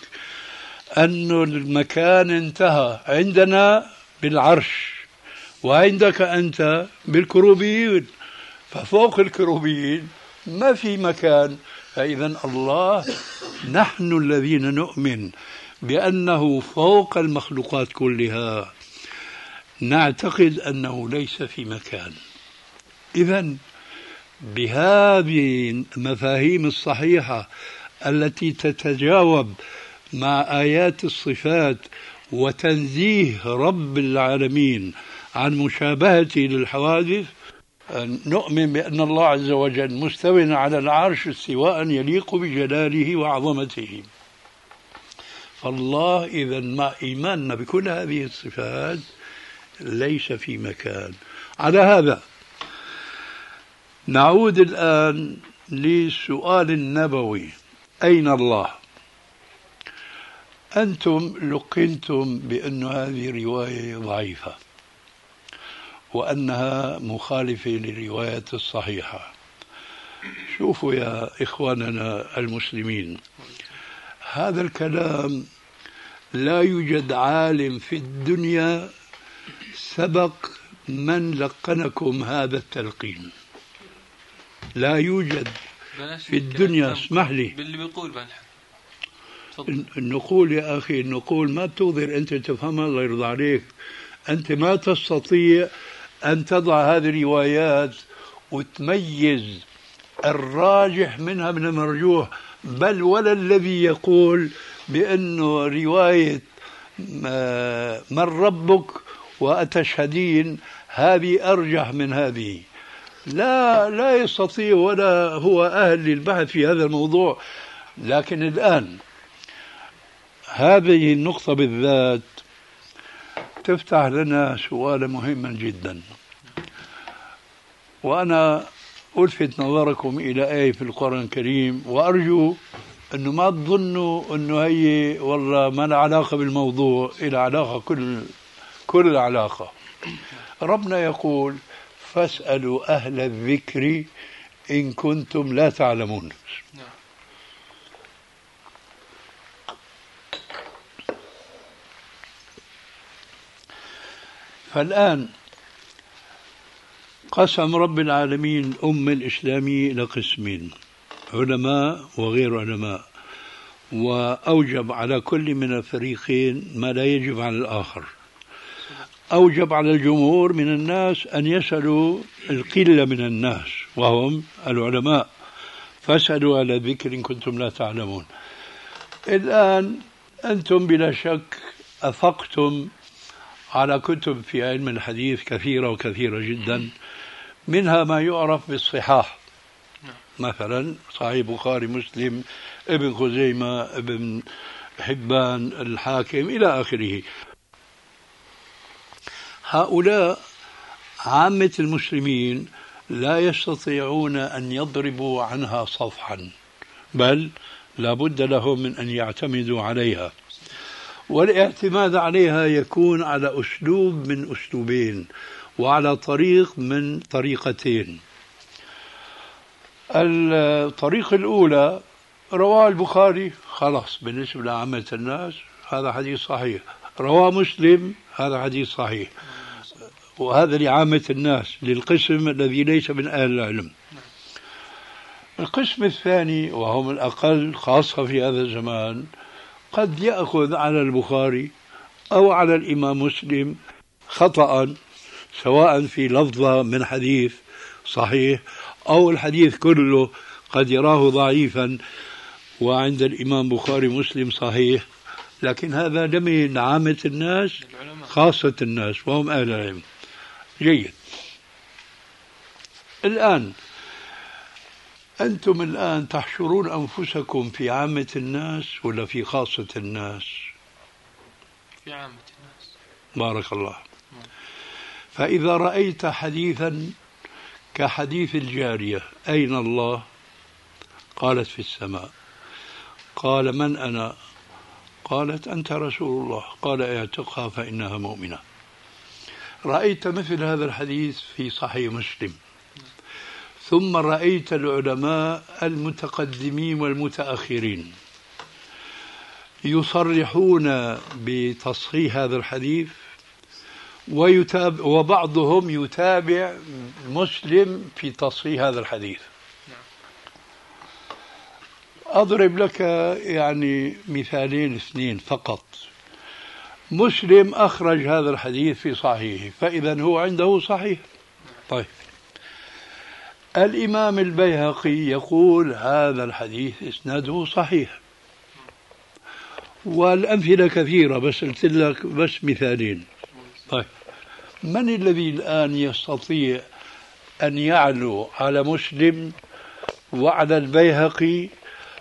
أن المكان انتهى عندنا بالعرش وعندك أنت بالكروبيين، ففوق الكروبيين ما في مكان. فإذا الله نحن الذين نؤمن بأنه فوق المخلوقات كلها نعتقد أنه ليس في مكان. إذن بهذه المفاهيم الصحيحة التي تتجاوب مع آيات الصفات وتنزيه رب العالمين عن مشابهته للحوادث، نؤمن بأن الله عز وجل مستوٍ على العرش استواء يليق بجلاله وعظمته. فالله إذا مع إيماننا بكل هذه الصفات ليس في مكان. على هذا نعود الآن للسؤال النبوي: أين الله؟ أنتم لقنتم بأن هذه رواية ضعيفة وأنها مخالفة للروايات الصحيحة. شوفوا يا إخواننا المسلمين، هذا الكلام لا يوجد عالم في الدنيا سبق من لقنكم هذا التلقين. لا يوجد في الدنيا. اسمح لي باللي بيقول النقول يا أخي، النقول ما بتقدر أنت تفهمها، الله يرضى عليك. أنت ما تستطيع أن تضع هذه الروايات وتميز الراجح منها من المرجوح، بل ولا الذي يقول بأنه رواية من ربك وأتشهدين هذه أرجح من هذه. لا لا يستطيع ولا هو أهل للبحث في هذا الموضوع. لكن الآن هذه النقطة بالذات تفتح لنا سؤالا مهما جدا، وأنا ألفت نظركم إلى آية في القرآن الكريم، وأرجو أنه ما تظنوا أنه هي والله ما لها علاقة بالموضوع، إلى علاقة كل كل العلاقة. ربنا يقول: فاسألوا أهل الذكر إن كنتم لا تعلمون. فالآن قسم رب العالمين الأمة الإسلامية إلى قسمين: علماء وغير علماء، وأوجب على كل من الفريقين ما لا يجب على الآخر. أوجب على الجمهور من الناس أن يسألوا القلة من الناس وهم العلماء، فاسألوا على الذكر إن كنتم لا تعلمون. الآن أنتم بلا شك أفقتم على كتب في علم الحديث كثيرة وكثيرة جدا، منها ما يعرف بالصحاح، مثلا صحيح بخاري، مسلم، ابن خزيمة، ابن حبان، الحاكم، إلى آخره. هؤلاء عامة المسلمين لا يستطيعون أن يضربوا عنها صفحا، بل لا بد لهم من أن يعتمدوا عليها، والاعتماد عليها يكون على أسلوب من أسلوبين وعلى طريق من طريقتين. الطريقة الأولى: رواه البخاري، خلاص بالنسبة لعامة الناس هذا حديث صحيح. رواه مسلم، هذا حديث صحيح. وهذا لعامة الناس، للقسم الذي ليس من أهل العلم. القسم الثاني وهم الأقل خاصة في هذا الزمان، قد يأخذ على البخاري أو على الإمام مسلم خطأ، سواء في لفظة من حديث صحيح أو الحديث كله قد يراه ضعيفا وعند الإمام بخاري مسلم صحيح، لكن هذا لم عامة الناس خاصة الناس وهم أهل العلم. جيد. الآن أنتم الآن تحشرون أنفسكم في عامة الناس ولا في خاصة الناس؟ في عامة الناس. بارك الله. فإذا رأيت حديثا كحديث الجارية: أين الله؟ قالت: في السماء. قال: من أنا؟ قالت: أنت رسول الله. قال: اعتقها فإنها مؤمنة. رأيت مثل هذا الحديث في صحيح مسلم، ثم رأيت العلماء المتقدمين والمتأخرين يصرحون بتصحيح هذا الحديث، ويتابع وبعضهم يتابع مسلم في تصحيح هذا الحديث. أضرب لك يعني مثالين اثنين فقط. مسلم أخرج هذا الحديث في صحيحه، فإذا هو عنده صحيح. طيب، الإمام البيهقي يقول هذا الحديث إسناده صحيح، والأمثلة كثيرة، بس قلت لك بس مثالين. طيب، من الذي الآن يستطيع أن يعلو على مسلم وعلى البيهقي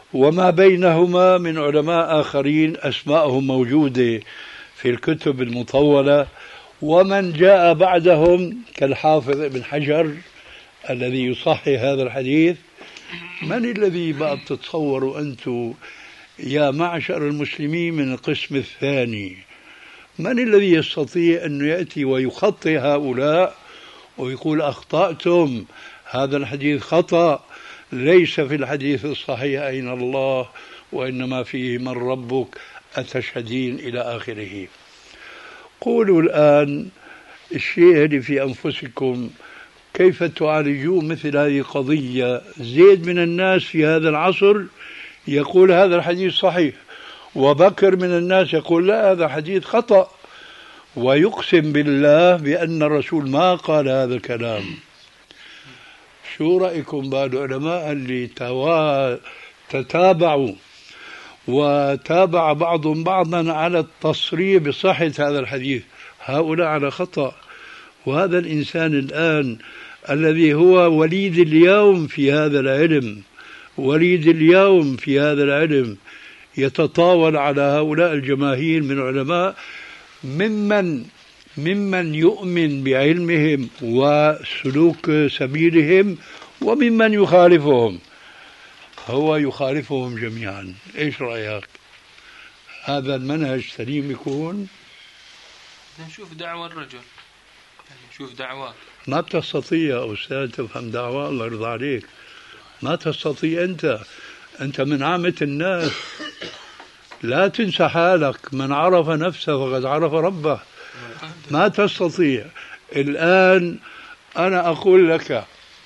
وما بينهما من علماء آخرين أسماءهم موجودة في الكتب المطولة، ومن جاء بعدهم كالحافظ ابن حجر الذي يصحح هذا الحديث. من الذي بقى بتتصوروا أنتم يا معشر المسلمين من القسم الثاني؟ من الذي يستطيع أن يأتي ويخطئ هؤلاء ويقول أخطأتم، هذا الحديث خطأ، ليس في الحديث الصحيح أين الله وإنما فيه من ربك أتشهدين إلى آخره. قولوا الآن الشيء اللي في أنفسكم، كيف تعالجون مثل هذه القضية؟ زيد من الناس في هذا العصر يقول هذا الحديث صحيح، وبكر من الناس يقول لا هذا حديث خطأ، ويقسم بالله بأن الرسول ما قال هذا الكلام. شو رأيكم بعد العلماء اللي توا... تتابعوا وتابع بعضهم بعضا على التصريح بصحة هذا الحديث، هؤلاء على خطأ. وهذا الإنسان الآن الذي هو وليد اليوم في هذا العلم، وليد اليوم في هذا العلم، يتطاول على هؤلاء الجماهير من علماء ممن ممن يؤمن بعلمهم وسلوك سبيلهم وممن يخالفهم، هو يخالفهم جميعا. ايش رأيك؟ هذا المنهج سليم يكون؟ نشوف دعوة الرجل، يعني نشوف دعوة. ما بتستطيع يا أستاذ تفهم دعوة، الله يرضى عليك، ما تستطيع. أنت أنت من عامة الناس، لا تنسى حالك، من عرف نفسه فقد عرف ربه. ما تستطيع. الآن أنا أقول لك،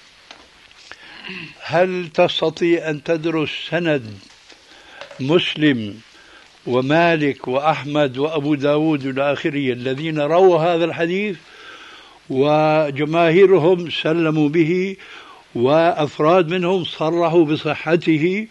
هل تستطيع أن تدرس سند مسلم ومالك وأحمد وأبو داود إلى آخره الذين رووا هذا الحديث وجماهيرهم سلموا به وأفراد منهم صرحوا بصحته؟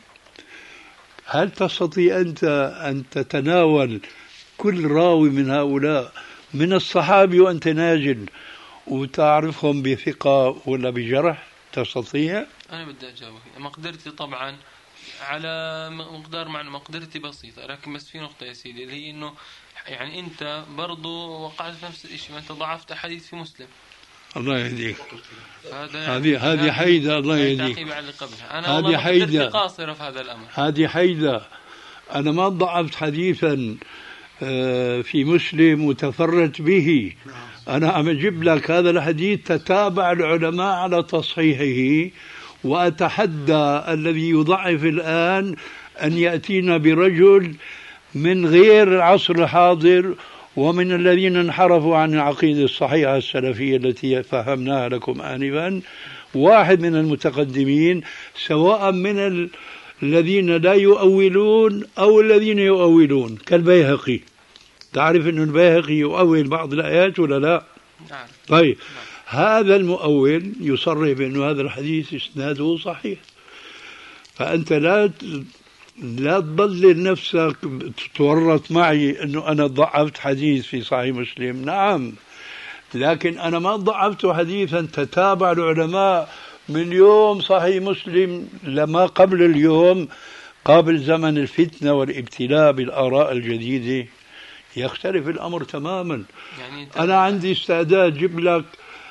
هل تستطيع أنت أن تتناول كل راوي من هؤلاء من الصحابي وأنت نازل وتعرفهم بثقة ولا بجرح؟ تستطيع؟ أنا بدي أجاوب. مقدرتي طبعا على مقدار، مع مقدرتي بسيطة، لكن بس في نقطة يا سيدي اللي هي إنه يعني أنت برضو وقعت في نفس الشيء، ما أنت ضعفت حديث في مسلم. الله يهديك. هذه هذه حيدة. الله يهديك. أنا هذه حيدة قاصرة في هذا الأمر. هذه حيدة. أنا ما ضعفت حديثا في مسلم وتفرت به، أنا عم أجيب لك هذا الحديث تتابع العلماء على تصحيحه، وأتحدى الذي يضعف الآن أن يأتينا برجل من غير العصر الحاضر ومن الذين انحرفوا عن العقيدة الصحيحة السلفية التي فهمناها لكم آنفا، واحد من المتقدمين، سواء من ال... الذين لا يؤولون أو الذين يؤولون كالبيهقي. تعرف أن البيهقي يؤول بعض الآيات ولا لا؟ نعم. طيب نعم. هذا المؤول يصرح بأن هذا الحديث إسناده صحيح، فأنت لا لا تضلل نفسك تتورط معي أنه أنا ضعفت حديث في صحيح مسلم. نعم، لكن أنا ما ضعفت حديثا تتابع العلماء من يوم صحيح مسلم لما قبل اليوم، قبل زمن الفتنة والابتلاء بالآراء الجديدة، يختلف الأمر تماما. يعني أنا عندي استعداد جيب لك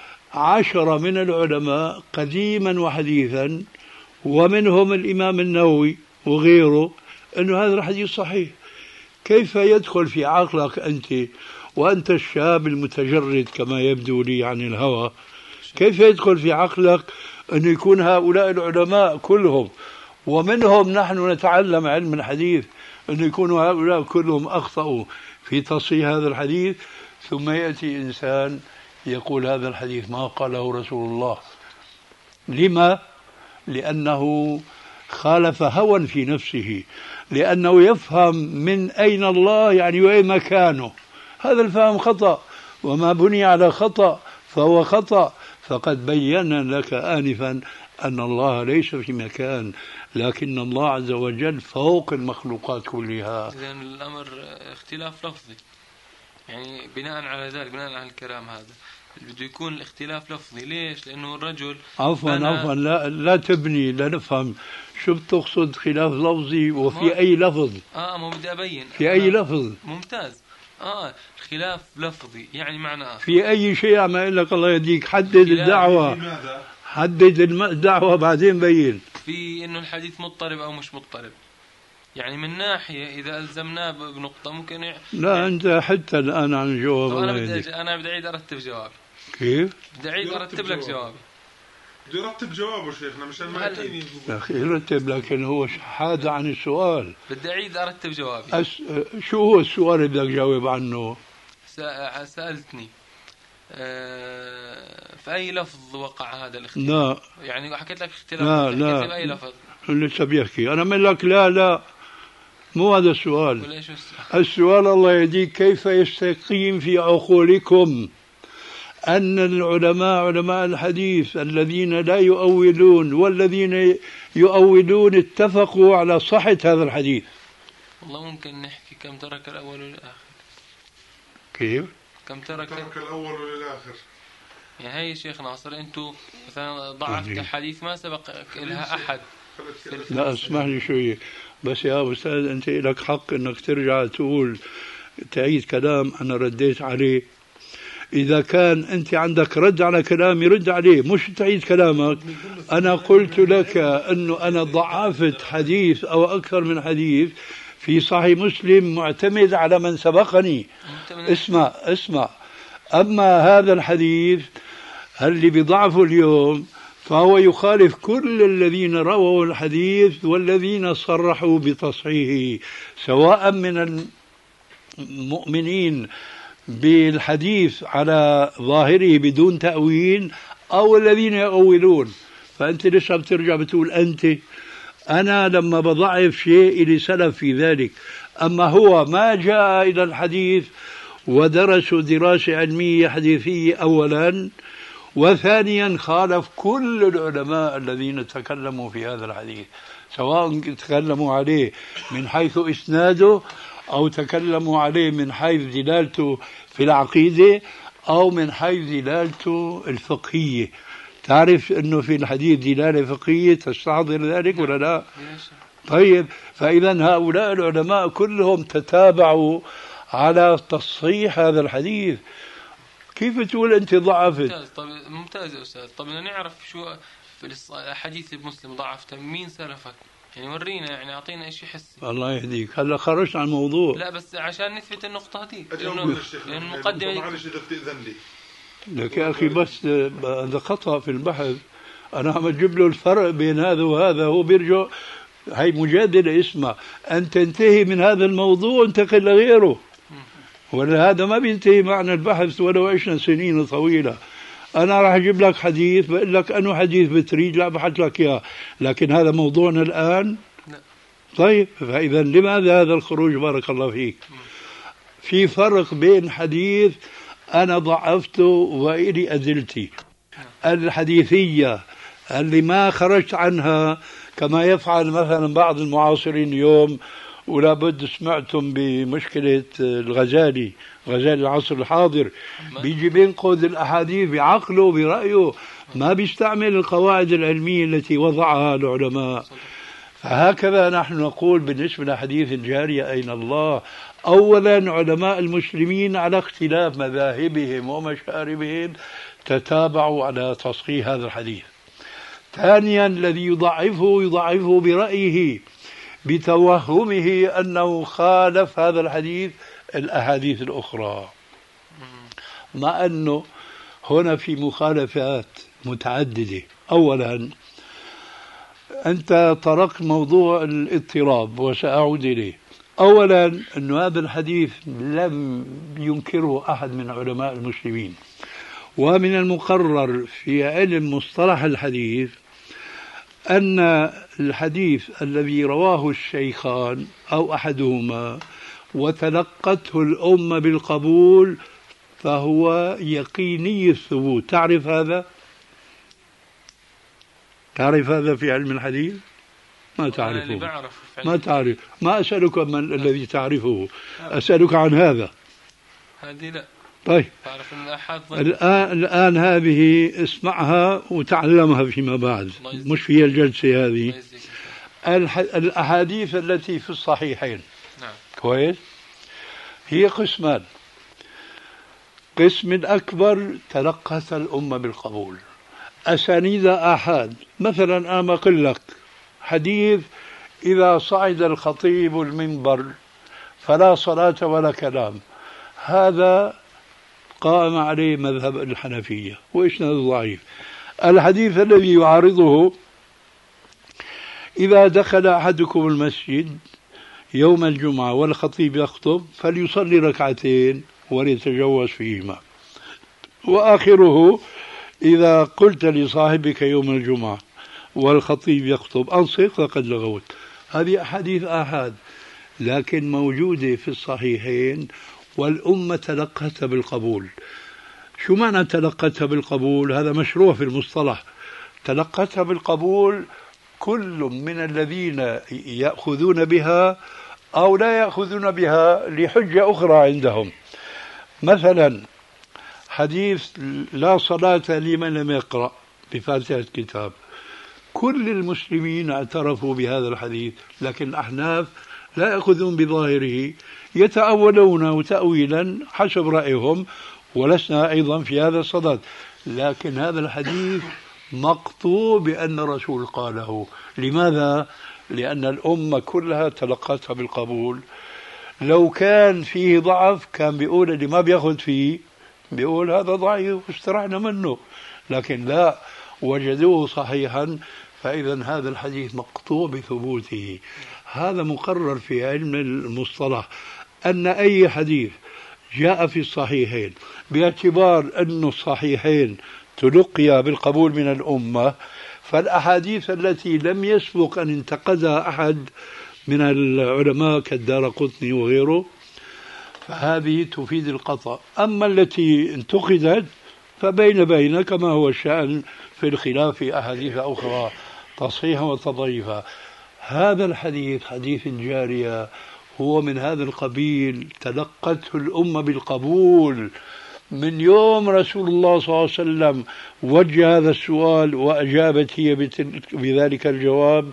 عشرة من العلماء قديما وحديثا ومنهم الإمام النووي وغيره أنه هذا الحديث صحيح. كيف يدخل في عقلك أنت وأنت الشاب المتجرد كما يبدو لي عن الهوى، كيف يدخل في عقلك أن يكون هؤلاء العلماء كلهم ومنهم نحن نتعلم علم الحديث أن يكونوا هؤلاء كلهم أخطأوا في تصحيح هذا الحديث، ثم يأتي إنسان يقول هذا الحديث ما قاله رسول الله؟ لما؟ لأنه خالف هوى في نفسه، لأنه يفهم من أين الله يعني وين مكانه. هذا الفهم خطأ، وما بني على خطأ فهو خطأ. فقد بينا لك آنفا أن الله ليس في مكان، لكن الله عز وجل فوق المخلوقات كلها. إذن الأمر اختلاف لفظي، يعني بناء على ذلك، بناء على الكلام هذا بده يكون الاختلاف لفظي. ليش؟ لأنه الرجل عفوا عفوا لا لا تبني لا نفهم شو بتقصد خلاف لفظي وفي أي لفظ. آه ما بدي أبين في أي لفظ. ممتاز. آه خلاف لفظي يعني معنى آخر. في أي شيء عم أقول لك الله يهديك حدد الدعوة. حدد الدعوة بعدين بين. في إنه الحديث مضطرب أو مش مضطرب. يعني من ناحية إذا ألزمناه بنقطة ممكن ي... لا يعني أنت حتى الآن عن الجواب. أنا بدي أنا بدي أعيد أرتب جوابي. كيف؟ بدي أعيد أرتب لك جوابي. بدي أرتب جوابه شيخنا مشان ما يأتيني. يا أخي رتب لكن هو حاد عن السؤال. بدي أعيد أرتب جوابي. أس... شو هو السؤال اللي بدك تجاوب عنه؟ سألتني أه... في أي لفظ وقع هذا الاختلاف؟ لا يعني حكيت لك اختلاف. لا لا في أي لفظ؟ لسه بيحكي. أنا من لك لا لا مو هذا السؤال. ولا إيش السؤال؟ السؤال الله يهديك كيف يستقيم في عقولكم أن العلماء علماء الحديث الذين لا يؤولون والذين يؤولون اتفقوا على صحة هذا الحديث. والله ممكن نحكي كم ترك الأول والآخر. كيف؟ كم ترك, ترك الأول والآخر. يعني هي شيخ ناصر أنتوا مثلا ضعفت حديث ما سبق لها أحد. لا اسمح لي شوية بس يا أستاذ أنت لك حق أنك ترجع تقول تعيد كلام أنا رديت عليه. إذا كان أنت عندك رد على كلامي رد عليه مش تعيد كلامك. أنا قلت لك أنه أنا ضعفت حديث أو أكثر من حديث في صحيح مسلم معتمد على من سبقني. اسمع اسمع أما هذا الحديث اللي بضعفه اليوم فهو يخالف كل الذين رووا الحديث والذين صرحوا بتصحيحه سواء من المؤمنين بالحديث على ظاهره بدون تأويل أو الذين يؤولون. فأنت لسه بترجع بتقول أنت. أنا لما بضعف شيء إلي سلف في ذلك. أما هو ما جاء إلى الحديث ودرسوا دراسة علمية حديثية أولا وثانيا خالف كل العلماء الذين تكلموا في هذا الحديث سواء تكلموا عليه من حيث إسناده أو تكلموا عليه من حيث دلالته في العقيدة أو من حيث دلالته الفقهية. تعرف أنه في الحديث دلالة فقهية تستحضر ذلك ولا لا؟ طيب فإذا هؤلاء العلماء كلهم تتابعوا على تصحيح هذا الحديث. كيف تقول أنت ضعفت؟ ممتاز. طب ممتاز يا أستاذ. طب بدنا نعرف شو في الحديث المسلم ضعفته مين سلفك يعني ورينا يعني أعطينا إيش يحس. الله يهديك هلا خرجت عن الموضوع. لا بس عشان نثبت النقطة هذه لأنه المقدمة. معلش إذا بتأذن لي. لك يا أخي بس هذا خطأ في البحث. أنا عم أجيب له الفرق بين هذا وهذا هو بيرجع هي مجادلة. اسمع أن تنتهي من هذا الموضوع انتقل لغيره ولا هذا ما بينتهي معنا البحث ولو عشنا سنين طويلة. أنا راح أجيب لك حديث بقول لك أنه حديث بتريد لا بحث لك إياه لكن هذا موضوعنا الآن. لا. طيب فإذا لماذا هذا الخروج بارك الله فيك؟ في فرق بين حديث أنا ضعفته وإلي أدلتي الحديثية اللي ما خرجت عنها كما يفعل مثلا بعض المعاصرين اليوم. ولا بد سمعتم بمشكلة الغزالي غزالي العصر الحاضر بيجي بينقذ الأحاديث بعقله برأيه ما بيستعمل القواعد العلمية التي وضعها العلماء. فهكذا نحن نقول بالنسبة لحديث الجارية أين الله. أولا علماء المسلمين على اختلاف مذاهبهم ومشاربهم تتابعوا على تصحيح هذا الحديث. ثانيا الذي يضعفه يضعفه برأيه بتوهمه أنه خالف هذا الحديث الأحاديث الأخرى مع أنه هنا في مخالفات متعددة. أولا أنت طرقت موضوع الاضطراب وسأعود إليه. أولا أن هذا الحديث لم ينكره أحد من علماء المسلمين ومن المقرر في علم مصطلح الحديث أن الحديث الذي رواه الشيخان أو أحدهما وتلقته الأمة بالقبول فهو يقيني الثبوت. تعرف هذا؟ تعرف هذا في علم الحديث؟ ما تعرفه. ما تعرف. ما أسألك من الذي تعرفه أسألك عن هذا. هذه لا. طيب الآن, الآن هذه اسمعها وتعلمها فيما بعد، مش في الجلسة هذه. الأحاديث التي في الصحيحين نعم. كويس، هي قسمان. قسم أكبر تلقت الأمة بالقبول، أسانيد آحاد. مثلا أنا أقول لك حديث إذا صعد الخطيب المنبر فلا صلاة ولا كلام، هذا قام عليه مذهب الحنفية وإسناد ضعيف. الحديث الذي يعارضه إذا دخل أحدكم المسجد يوم الجمعة والخطيب يخطب فليصلي ركعتين وليتجوز فيهما، وآخره إذا قلت لصاحبك يوم الجمعة والخطيب يخطب أنصت فقد لغوت. هذه أحاديث آحاد لكن موجودة في الصحيحين والأمة تلقتها بالقبول. شو معنى تلقتها بالقبول؟ هذا مشروع في المصطلح. تلقتها بالقبول كل من الذين يأخذون بها أو لا يأخذون بها لحجة أخرى عندهم. مثلا حديث لا صلاة لمن لم يقرأ بفاتحة الكتاب، كل المسلمين اعترفوا بهذا الحديث، لكن الأحناف لا يأخذون بظاهره، يتأولونه تأويلا حسب رأيهم، ولسنا أيضا في هذا الصدد. لكن هذا الحديث مقطوع بأن الرسول قاله. لماذا؟ لأن الأمة كلها تلقتها بالقبول. لو كان فيه ضعف كان بيقول اللي ما بياخذ فيه بيقول هذا ضعيف واسترحنا منه، لكن لا، وجدوه صحيحا. فإذا هذا الحديث مقطوع بثبوته. هذا مقرر في علم المصطلح أن أي حديث جاء في الصحيحين باعتبار أن الصحيحين تلقي بالقبول من الأمة، فالأحاديث التي لم يسبق أن انتقدها أحد من العلماء كالدارقطني وغيره فهذه تفيد القطع. أما التي انتقدت فبين بين كما هو الشأن في الخلاف في أحاديث أخرى تصحيحا وتضعيفا. هذا الحديث حديث الجارية هو من هذا القبيل، تلقته الأمة بالقبول من يوم رسول الله صلى الله عليه وسلم وجه هذا السؤال وأجابت هي بذلك الجواب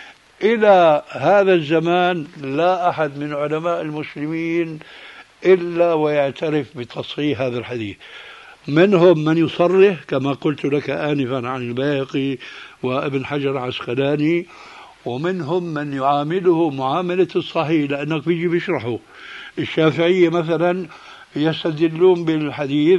إلى هذا الزمان. لا أحد من علماء المسلمين إلا ويعترف بتصحيح هذا الحديث. منهم من يصرح كما قلت لك آنفا عن البيهقي وابن حجر العسقلاني، ومنهم من يعامله معاملة الصحيح لأنك بيجي بيشرحه. الشافعية مثلا يستدلون بالحديث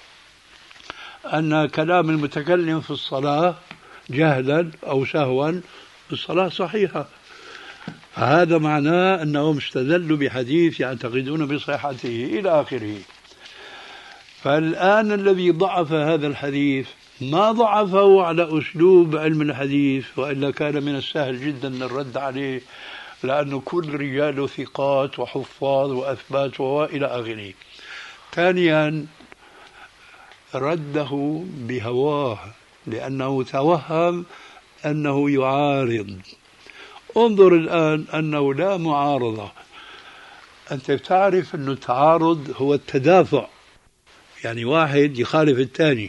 أن كلام المتكلم في الصلاة جهلا أو سهوا الصلاة صحيحة، هذا معناه أنهم استدلوا بحديث يعتقدون بصحته إلى آخره. فالآن الذي ضعف هذا الحديث ما ضعفه على أسلوب علم الحديث، وإلا كان من السهل جدا الرد عليه، لأنه كل رجاله ثقات وحفاظ وأثبات وإلى آخره. ثانيا رده بهواه لأنه توهم أنه يعارض. انظر الآن أنه لا معارضة. أنت بتعرف أن التعارض هو التدافع، يعني واحد يخالف الثاني.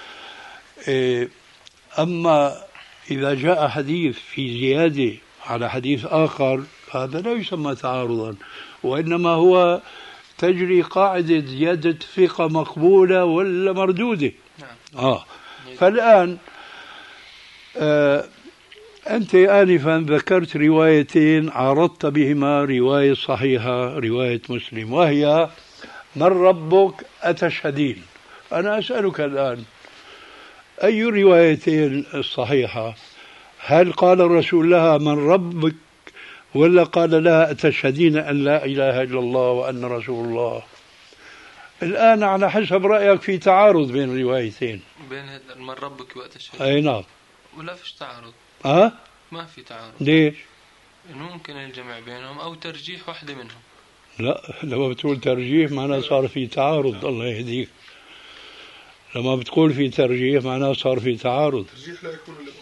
أما إذا جاء حديث في زيادة على حديث آخر هذا لا يسمى تعارضا، وإنما هو تجري قاعدة زيادة ثقة مقبولة ولا مردودة. آه. فالآن آه أنت آنفا ذكرت روايتين عارضت بهما رواية صحيحة رواية مسلم، وهي من ربك أتشهدين. أنا أسألك الآن أي روايتين الصحيحة؟ هل قال الرسول لها من ربك ولا قال لها أتشهدين أن لا إله إلا الله وأن رسول الله؟ الآن على حسب رأيك في تعارض بين الروايتين، بين من ربك وأتشهدين. أي نعم. ولا فيش تعارض. أه؟ ما في تعارض. ليش؟ ممكن الجمع بينهم أو ترجيح واحدة منهم. لا، لما بتقول ترجيح معناه صار في تعارض. الله يهديك. لما بتقول في ترجيح معناه صار في تعارض. ترجيح لا يكون للأمة.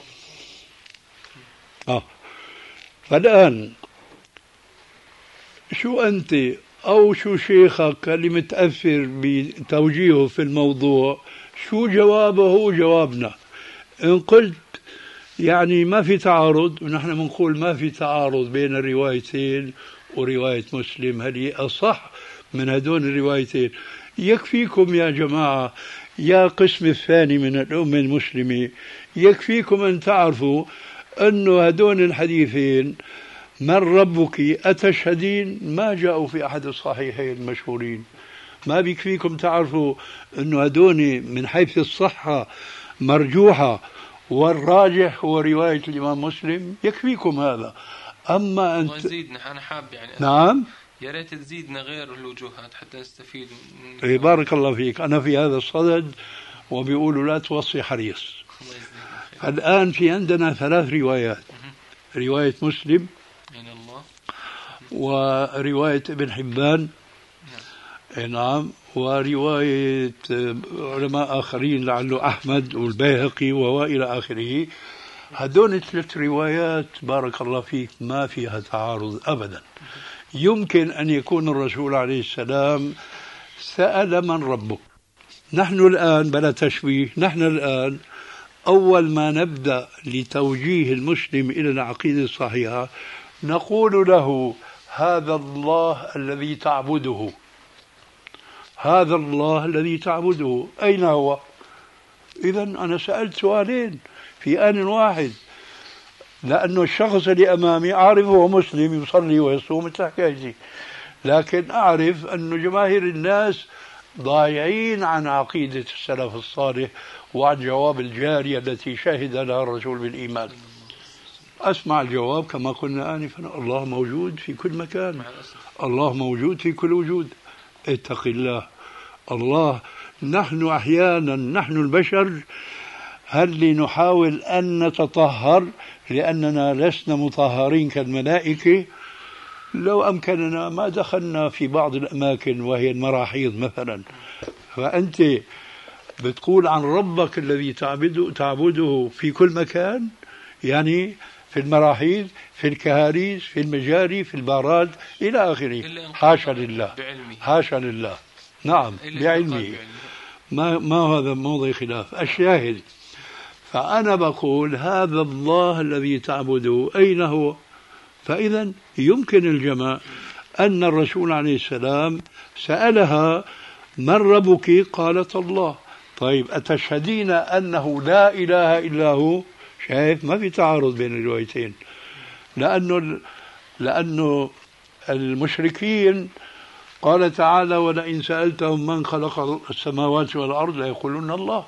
آه. فالآن شو أنت أو شو شيخك اللي متأثر بتوجيهه في الموضوع شو جوابه هو جوابنا. إن قلت يعني ما في تعارض، ونحن بنقول ما في تعارض بين الروايتين ورواية مسلم، هذه أصح من هدول الروايتين. يكفيكم يا جماعة يا قسم الثاني من الأمة المسلمة، يكفيكم أن تعرفوا أنه هدول الحديثين من ربك أتشهدين ما جاءوا في أحد الصحيحين المشهورين. ما بيكفيكم تعرفوا أنه هدول من حيث الصحة مرجوحة والراجح هو رواية الإمام مسلم؟ يكفيكم هذا. أما أنت وزيدنا أنا حاب يعني نعم يا ريت تزيدنا غير الوجوهات حتى نستفيد من... إيه بارك الله فيك. أنا في هذا الصدد وبيقولوا لا توصي حريص. الآن في عندنا ثلاث روايات، رواية مسلم الله ورواية ابن حبان نعم ورواية علماء آخرين لعله أحمد والبيهقي وإلى آخره. هدول الثلاث روايات بارك الله فيك ما فيها تعارض أبدا. يمكن أن يكون الرسول عليه السلام سأل من ربك. نحن الآن بلا تشويه، نحن الآن أول ما نبدأ لتوجيه المسلم إلى العقيدة الصحيحة نقول له هذا الله الذي تعبده، هذا الله الذي تعبده أين هو؟ إذن أنا سألت سؤالين في آن واحد، لأنه الشخص اللي أمامي أعرف هو مسلم يصلي ويصوم مثل حكايتي، لكن أعرف أن جماهير الناس ضايعين عن عقيدة السلف الصالح وعن جواب الجارية التي شهد لها الرسول بالإيمان. أسمع الجواب كما قلنا آنفا، الله موجود في كل مكان، الله موجود في كل وجود، اتق الله. الله نحن أحيانا نحن البشر هل لنحاول أن نتطهر لأننا لسنا مطهرين كالملائكة؟ لو أمكننا ما دخلنا في بعض الأماكن وهي المراحيض مثلا. فأنت بتقول عن ربك الذي تعبده, تعبده في كل مكان، يعني في المراحيض، في الكهاريس، في المجاري، في البارات إلى آخره. حاشا لله، حاشا لله. نعم بعلمه، ما, ما هذا موضع خلاف. الشاهد فأنا بقول هذا الله الذي تعبده أين هو؟ فإذا يمكن الجمع أن الرسول عليه السلام سألها من ربك؟ قالت الله. طيب أتشهدين أنه لا إله إلا هو؟ شايف ما في تعارض بين الروايتين، لأنه لأنه المشركين قال تعالى ولئن سألتهم من خلق السماوات والأرض ليقولون الله.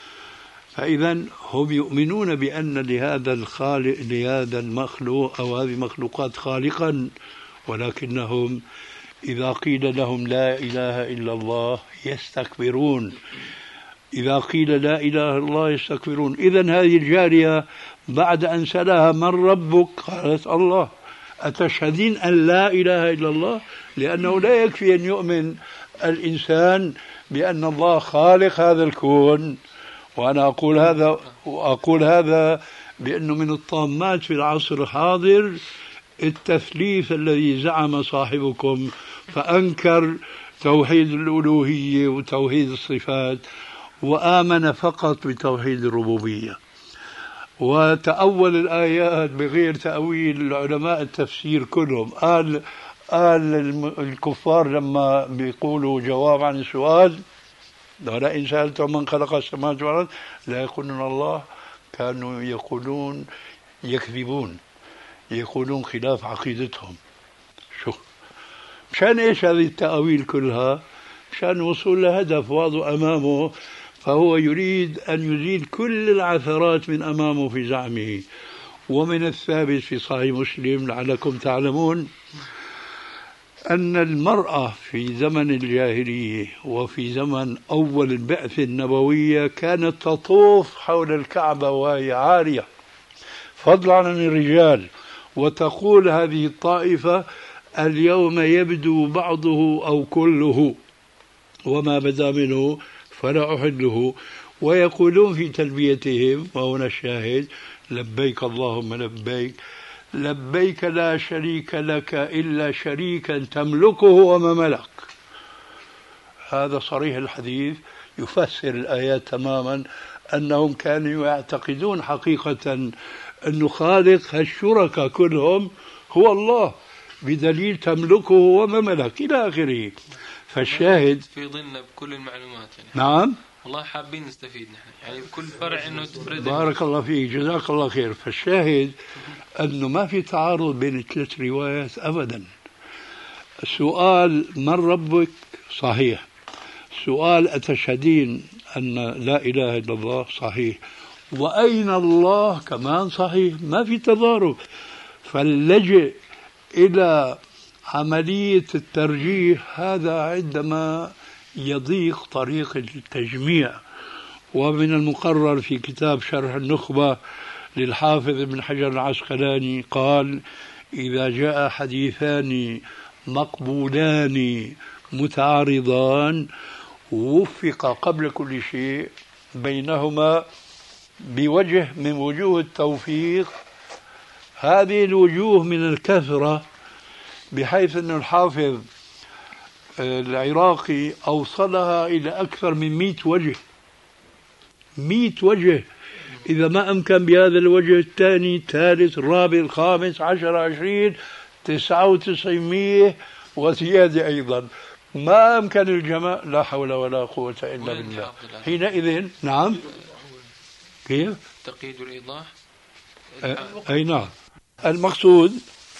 فإذا هم يؤمنون بأن لهذا الخالق لهذا المخلوق أو هذه المخلوقات خالقا، ولكنهم إذا قيل لهم لا إله إلا الله يستكبرون، إذا قيل لا إله إلا الله يستكبرون. إذن هذه الجارية بعد أن سألها من ربك؟ قالت الله. أتشهدين أن لا إله إلا الله؟ لأنه لا يكفي أن يؤمن الإنسان بأن الله خالق هذا الكون. وأنا أقول هذا وأقول هذا بأنه من الطامات في العصر الحاضر التثليث الذي زعم صاحبكم فأنكر توحيد الألوهية وتوحيد الصفات وآمن فقط بتوحيد الربوبية، وتأول الآيات بغير تأويل. العلماء التفسير كلهم قال قال الكفار لما بيقولوا جواب عن السؤال ولئن سألتم من خلق السماوات والأرض لا يقولون الله، كانوا يقولون يكذبون، يقولون خلاف عقيدتهم. شو مشان ايش هذه التأويل كلها؟ مشان وصول لهدف واضح أمامه، فهو يريد أن يزيل كل العثرات من أمامه في زعمه. ومن الثابت في صحيح مسلم لعلكم تعلمون أن المرأة في زمن الجاهلية وفي زمن أول البعثة النبوية كانت تطوف حول الكعبة وهي عارية فضلا عن الرجال، وتقول هذه الطائفة اليوم يبدو بعضه أو كله وما بدا منه فلا أحله، ويقولون في تلبيتهم وهنا الشاهد لبيك اللهم لبيك لبيك لا شريك لك إلا شريكا تملكه وما ملك. هذا صريح الحديث يفسر الآيات تماما، أنهم كانوا يعتقدون حقيقة أن خالق هالشركاء كلهم هو الله، بدليل تملكه وما ملك إلى آخره. فالشاهد في ضمن بكل المعلومات يعني. نعم والله حابين نستفيد نحن يعني بكل فرع انه تفرد. بارك الله فيك، جزاك الله خير. فالشاهد انه ما في تعارض بين الثلاث روايات ابدا. سؤال من ربك صحيح، سؤال أتشهدين أن لا إله إلا الله صحيح، وأين الله كمان صحيح، ما في تضارب. فاللجئ إلى عملية الترجيح هذا عندما يضيق طريق التجميع. ومن المقرر في كتاب شرح النخبة للحافظ ابن حجر العسقلاني قال: إذا جاء حديثان مقبولان متعارضان وفق قبل كل شيء بينهما بوجه من وجوه التوفيق. هذه الوجوه من الكثرة بحيث أن الحافظ العراقي أوصلها إلى أكثر من مئة وجه. مئة وجه، إذا ما أمكن بهذا الوجه الثاني الثالث الرابع الخامس عشر عشرين تسعة وتسعمائة وزيادة أيضا، ما أمكن الجمع. لا حول ولا قوة إلا بالله. حينئذ نعم كيف تقييد الإيضاح أي نعم المقصود.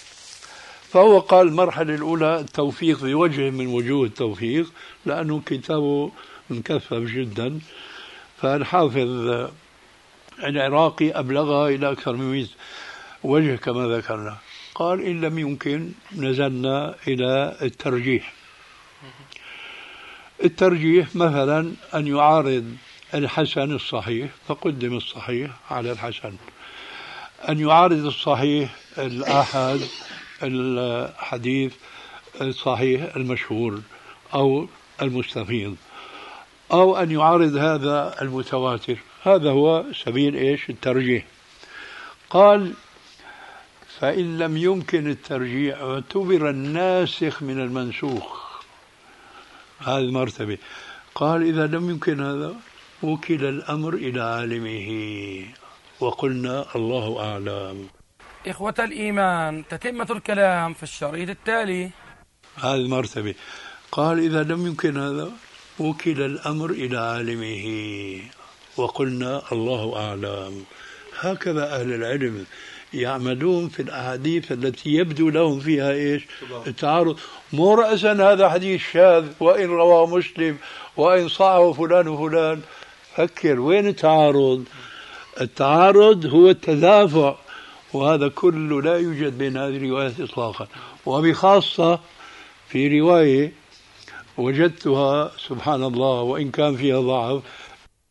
فهو قال المرحلة الأولى التوفيق بوجه من وجوه التوفيق، لأنه كتابه مكثف جدا. فالحافظ العراقي أبلغها إلى أكثر من مئة وجه كما ذكرنا. قال إن لم يمكن نزلنا إلى الترجيح. الترجيح مثلا أن يعارض الحسن الصحيح فقدم الصحيح على الحسن، أن يعارض الصحيح الآحاد الحديث الصحيح المشهور أو المستفيض، أو أن يعارض هذا المتواتر. هذا هو سبيل إيش الترجيح. قال فإن لم يمكن الترجيح اعتبر الناسخ من المنسوخ. هذه المرتبة. قال إذا لم يمكن هذا وكل الأمر إلى عالمه وقلنا الله أعلم. إخوة الإيمان، تتمة الكلام في الشريط التالي. هذه المرتبة. قال إذا لم يمكن هذا وكل الأمر إلى عالمه وقلنا الله أعلم. هكذا أهل العلم يعملون في الأحاديث التي يبدو لهم فيها إيش التعارض. مو رأسا هذا حديث شاذ وإن رواه مسلم وإن صحه فلان وفلان. فكر وين التعارض؟ التعارض هو التدافع، وهذا كله لا يوجد بين هذه الروايات إطلاقا. وبخاصة في رواية وجدتها سبحان الله وإن كان فيها ضعف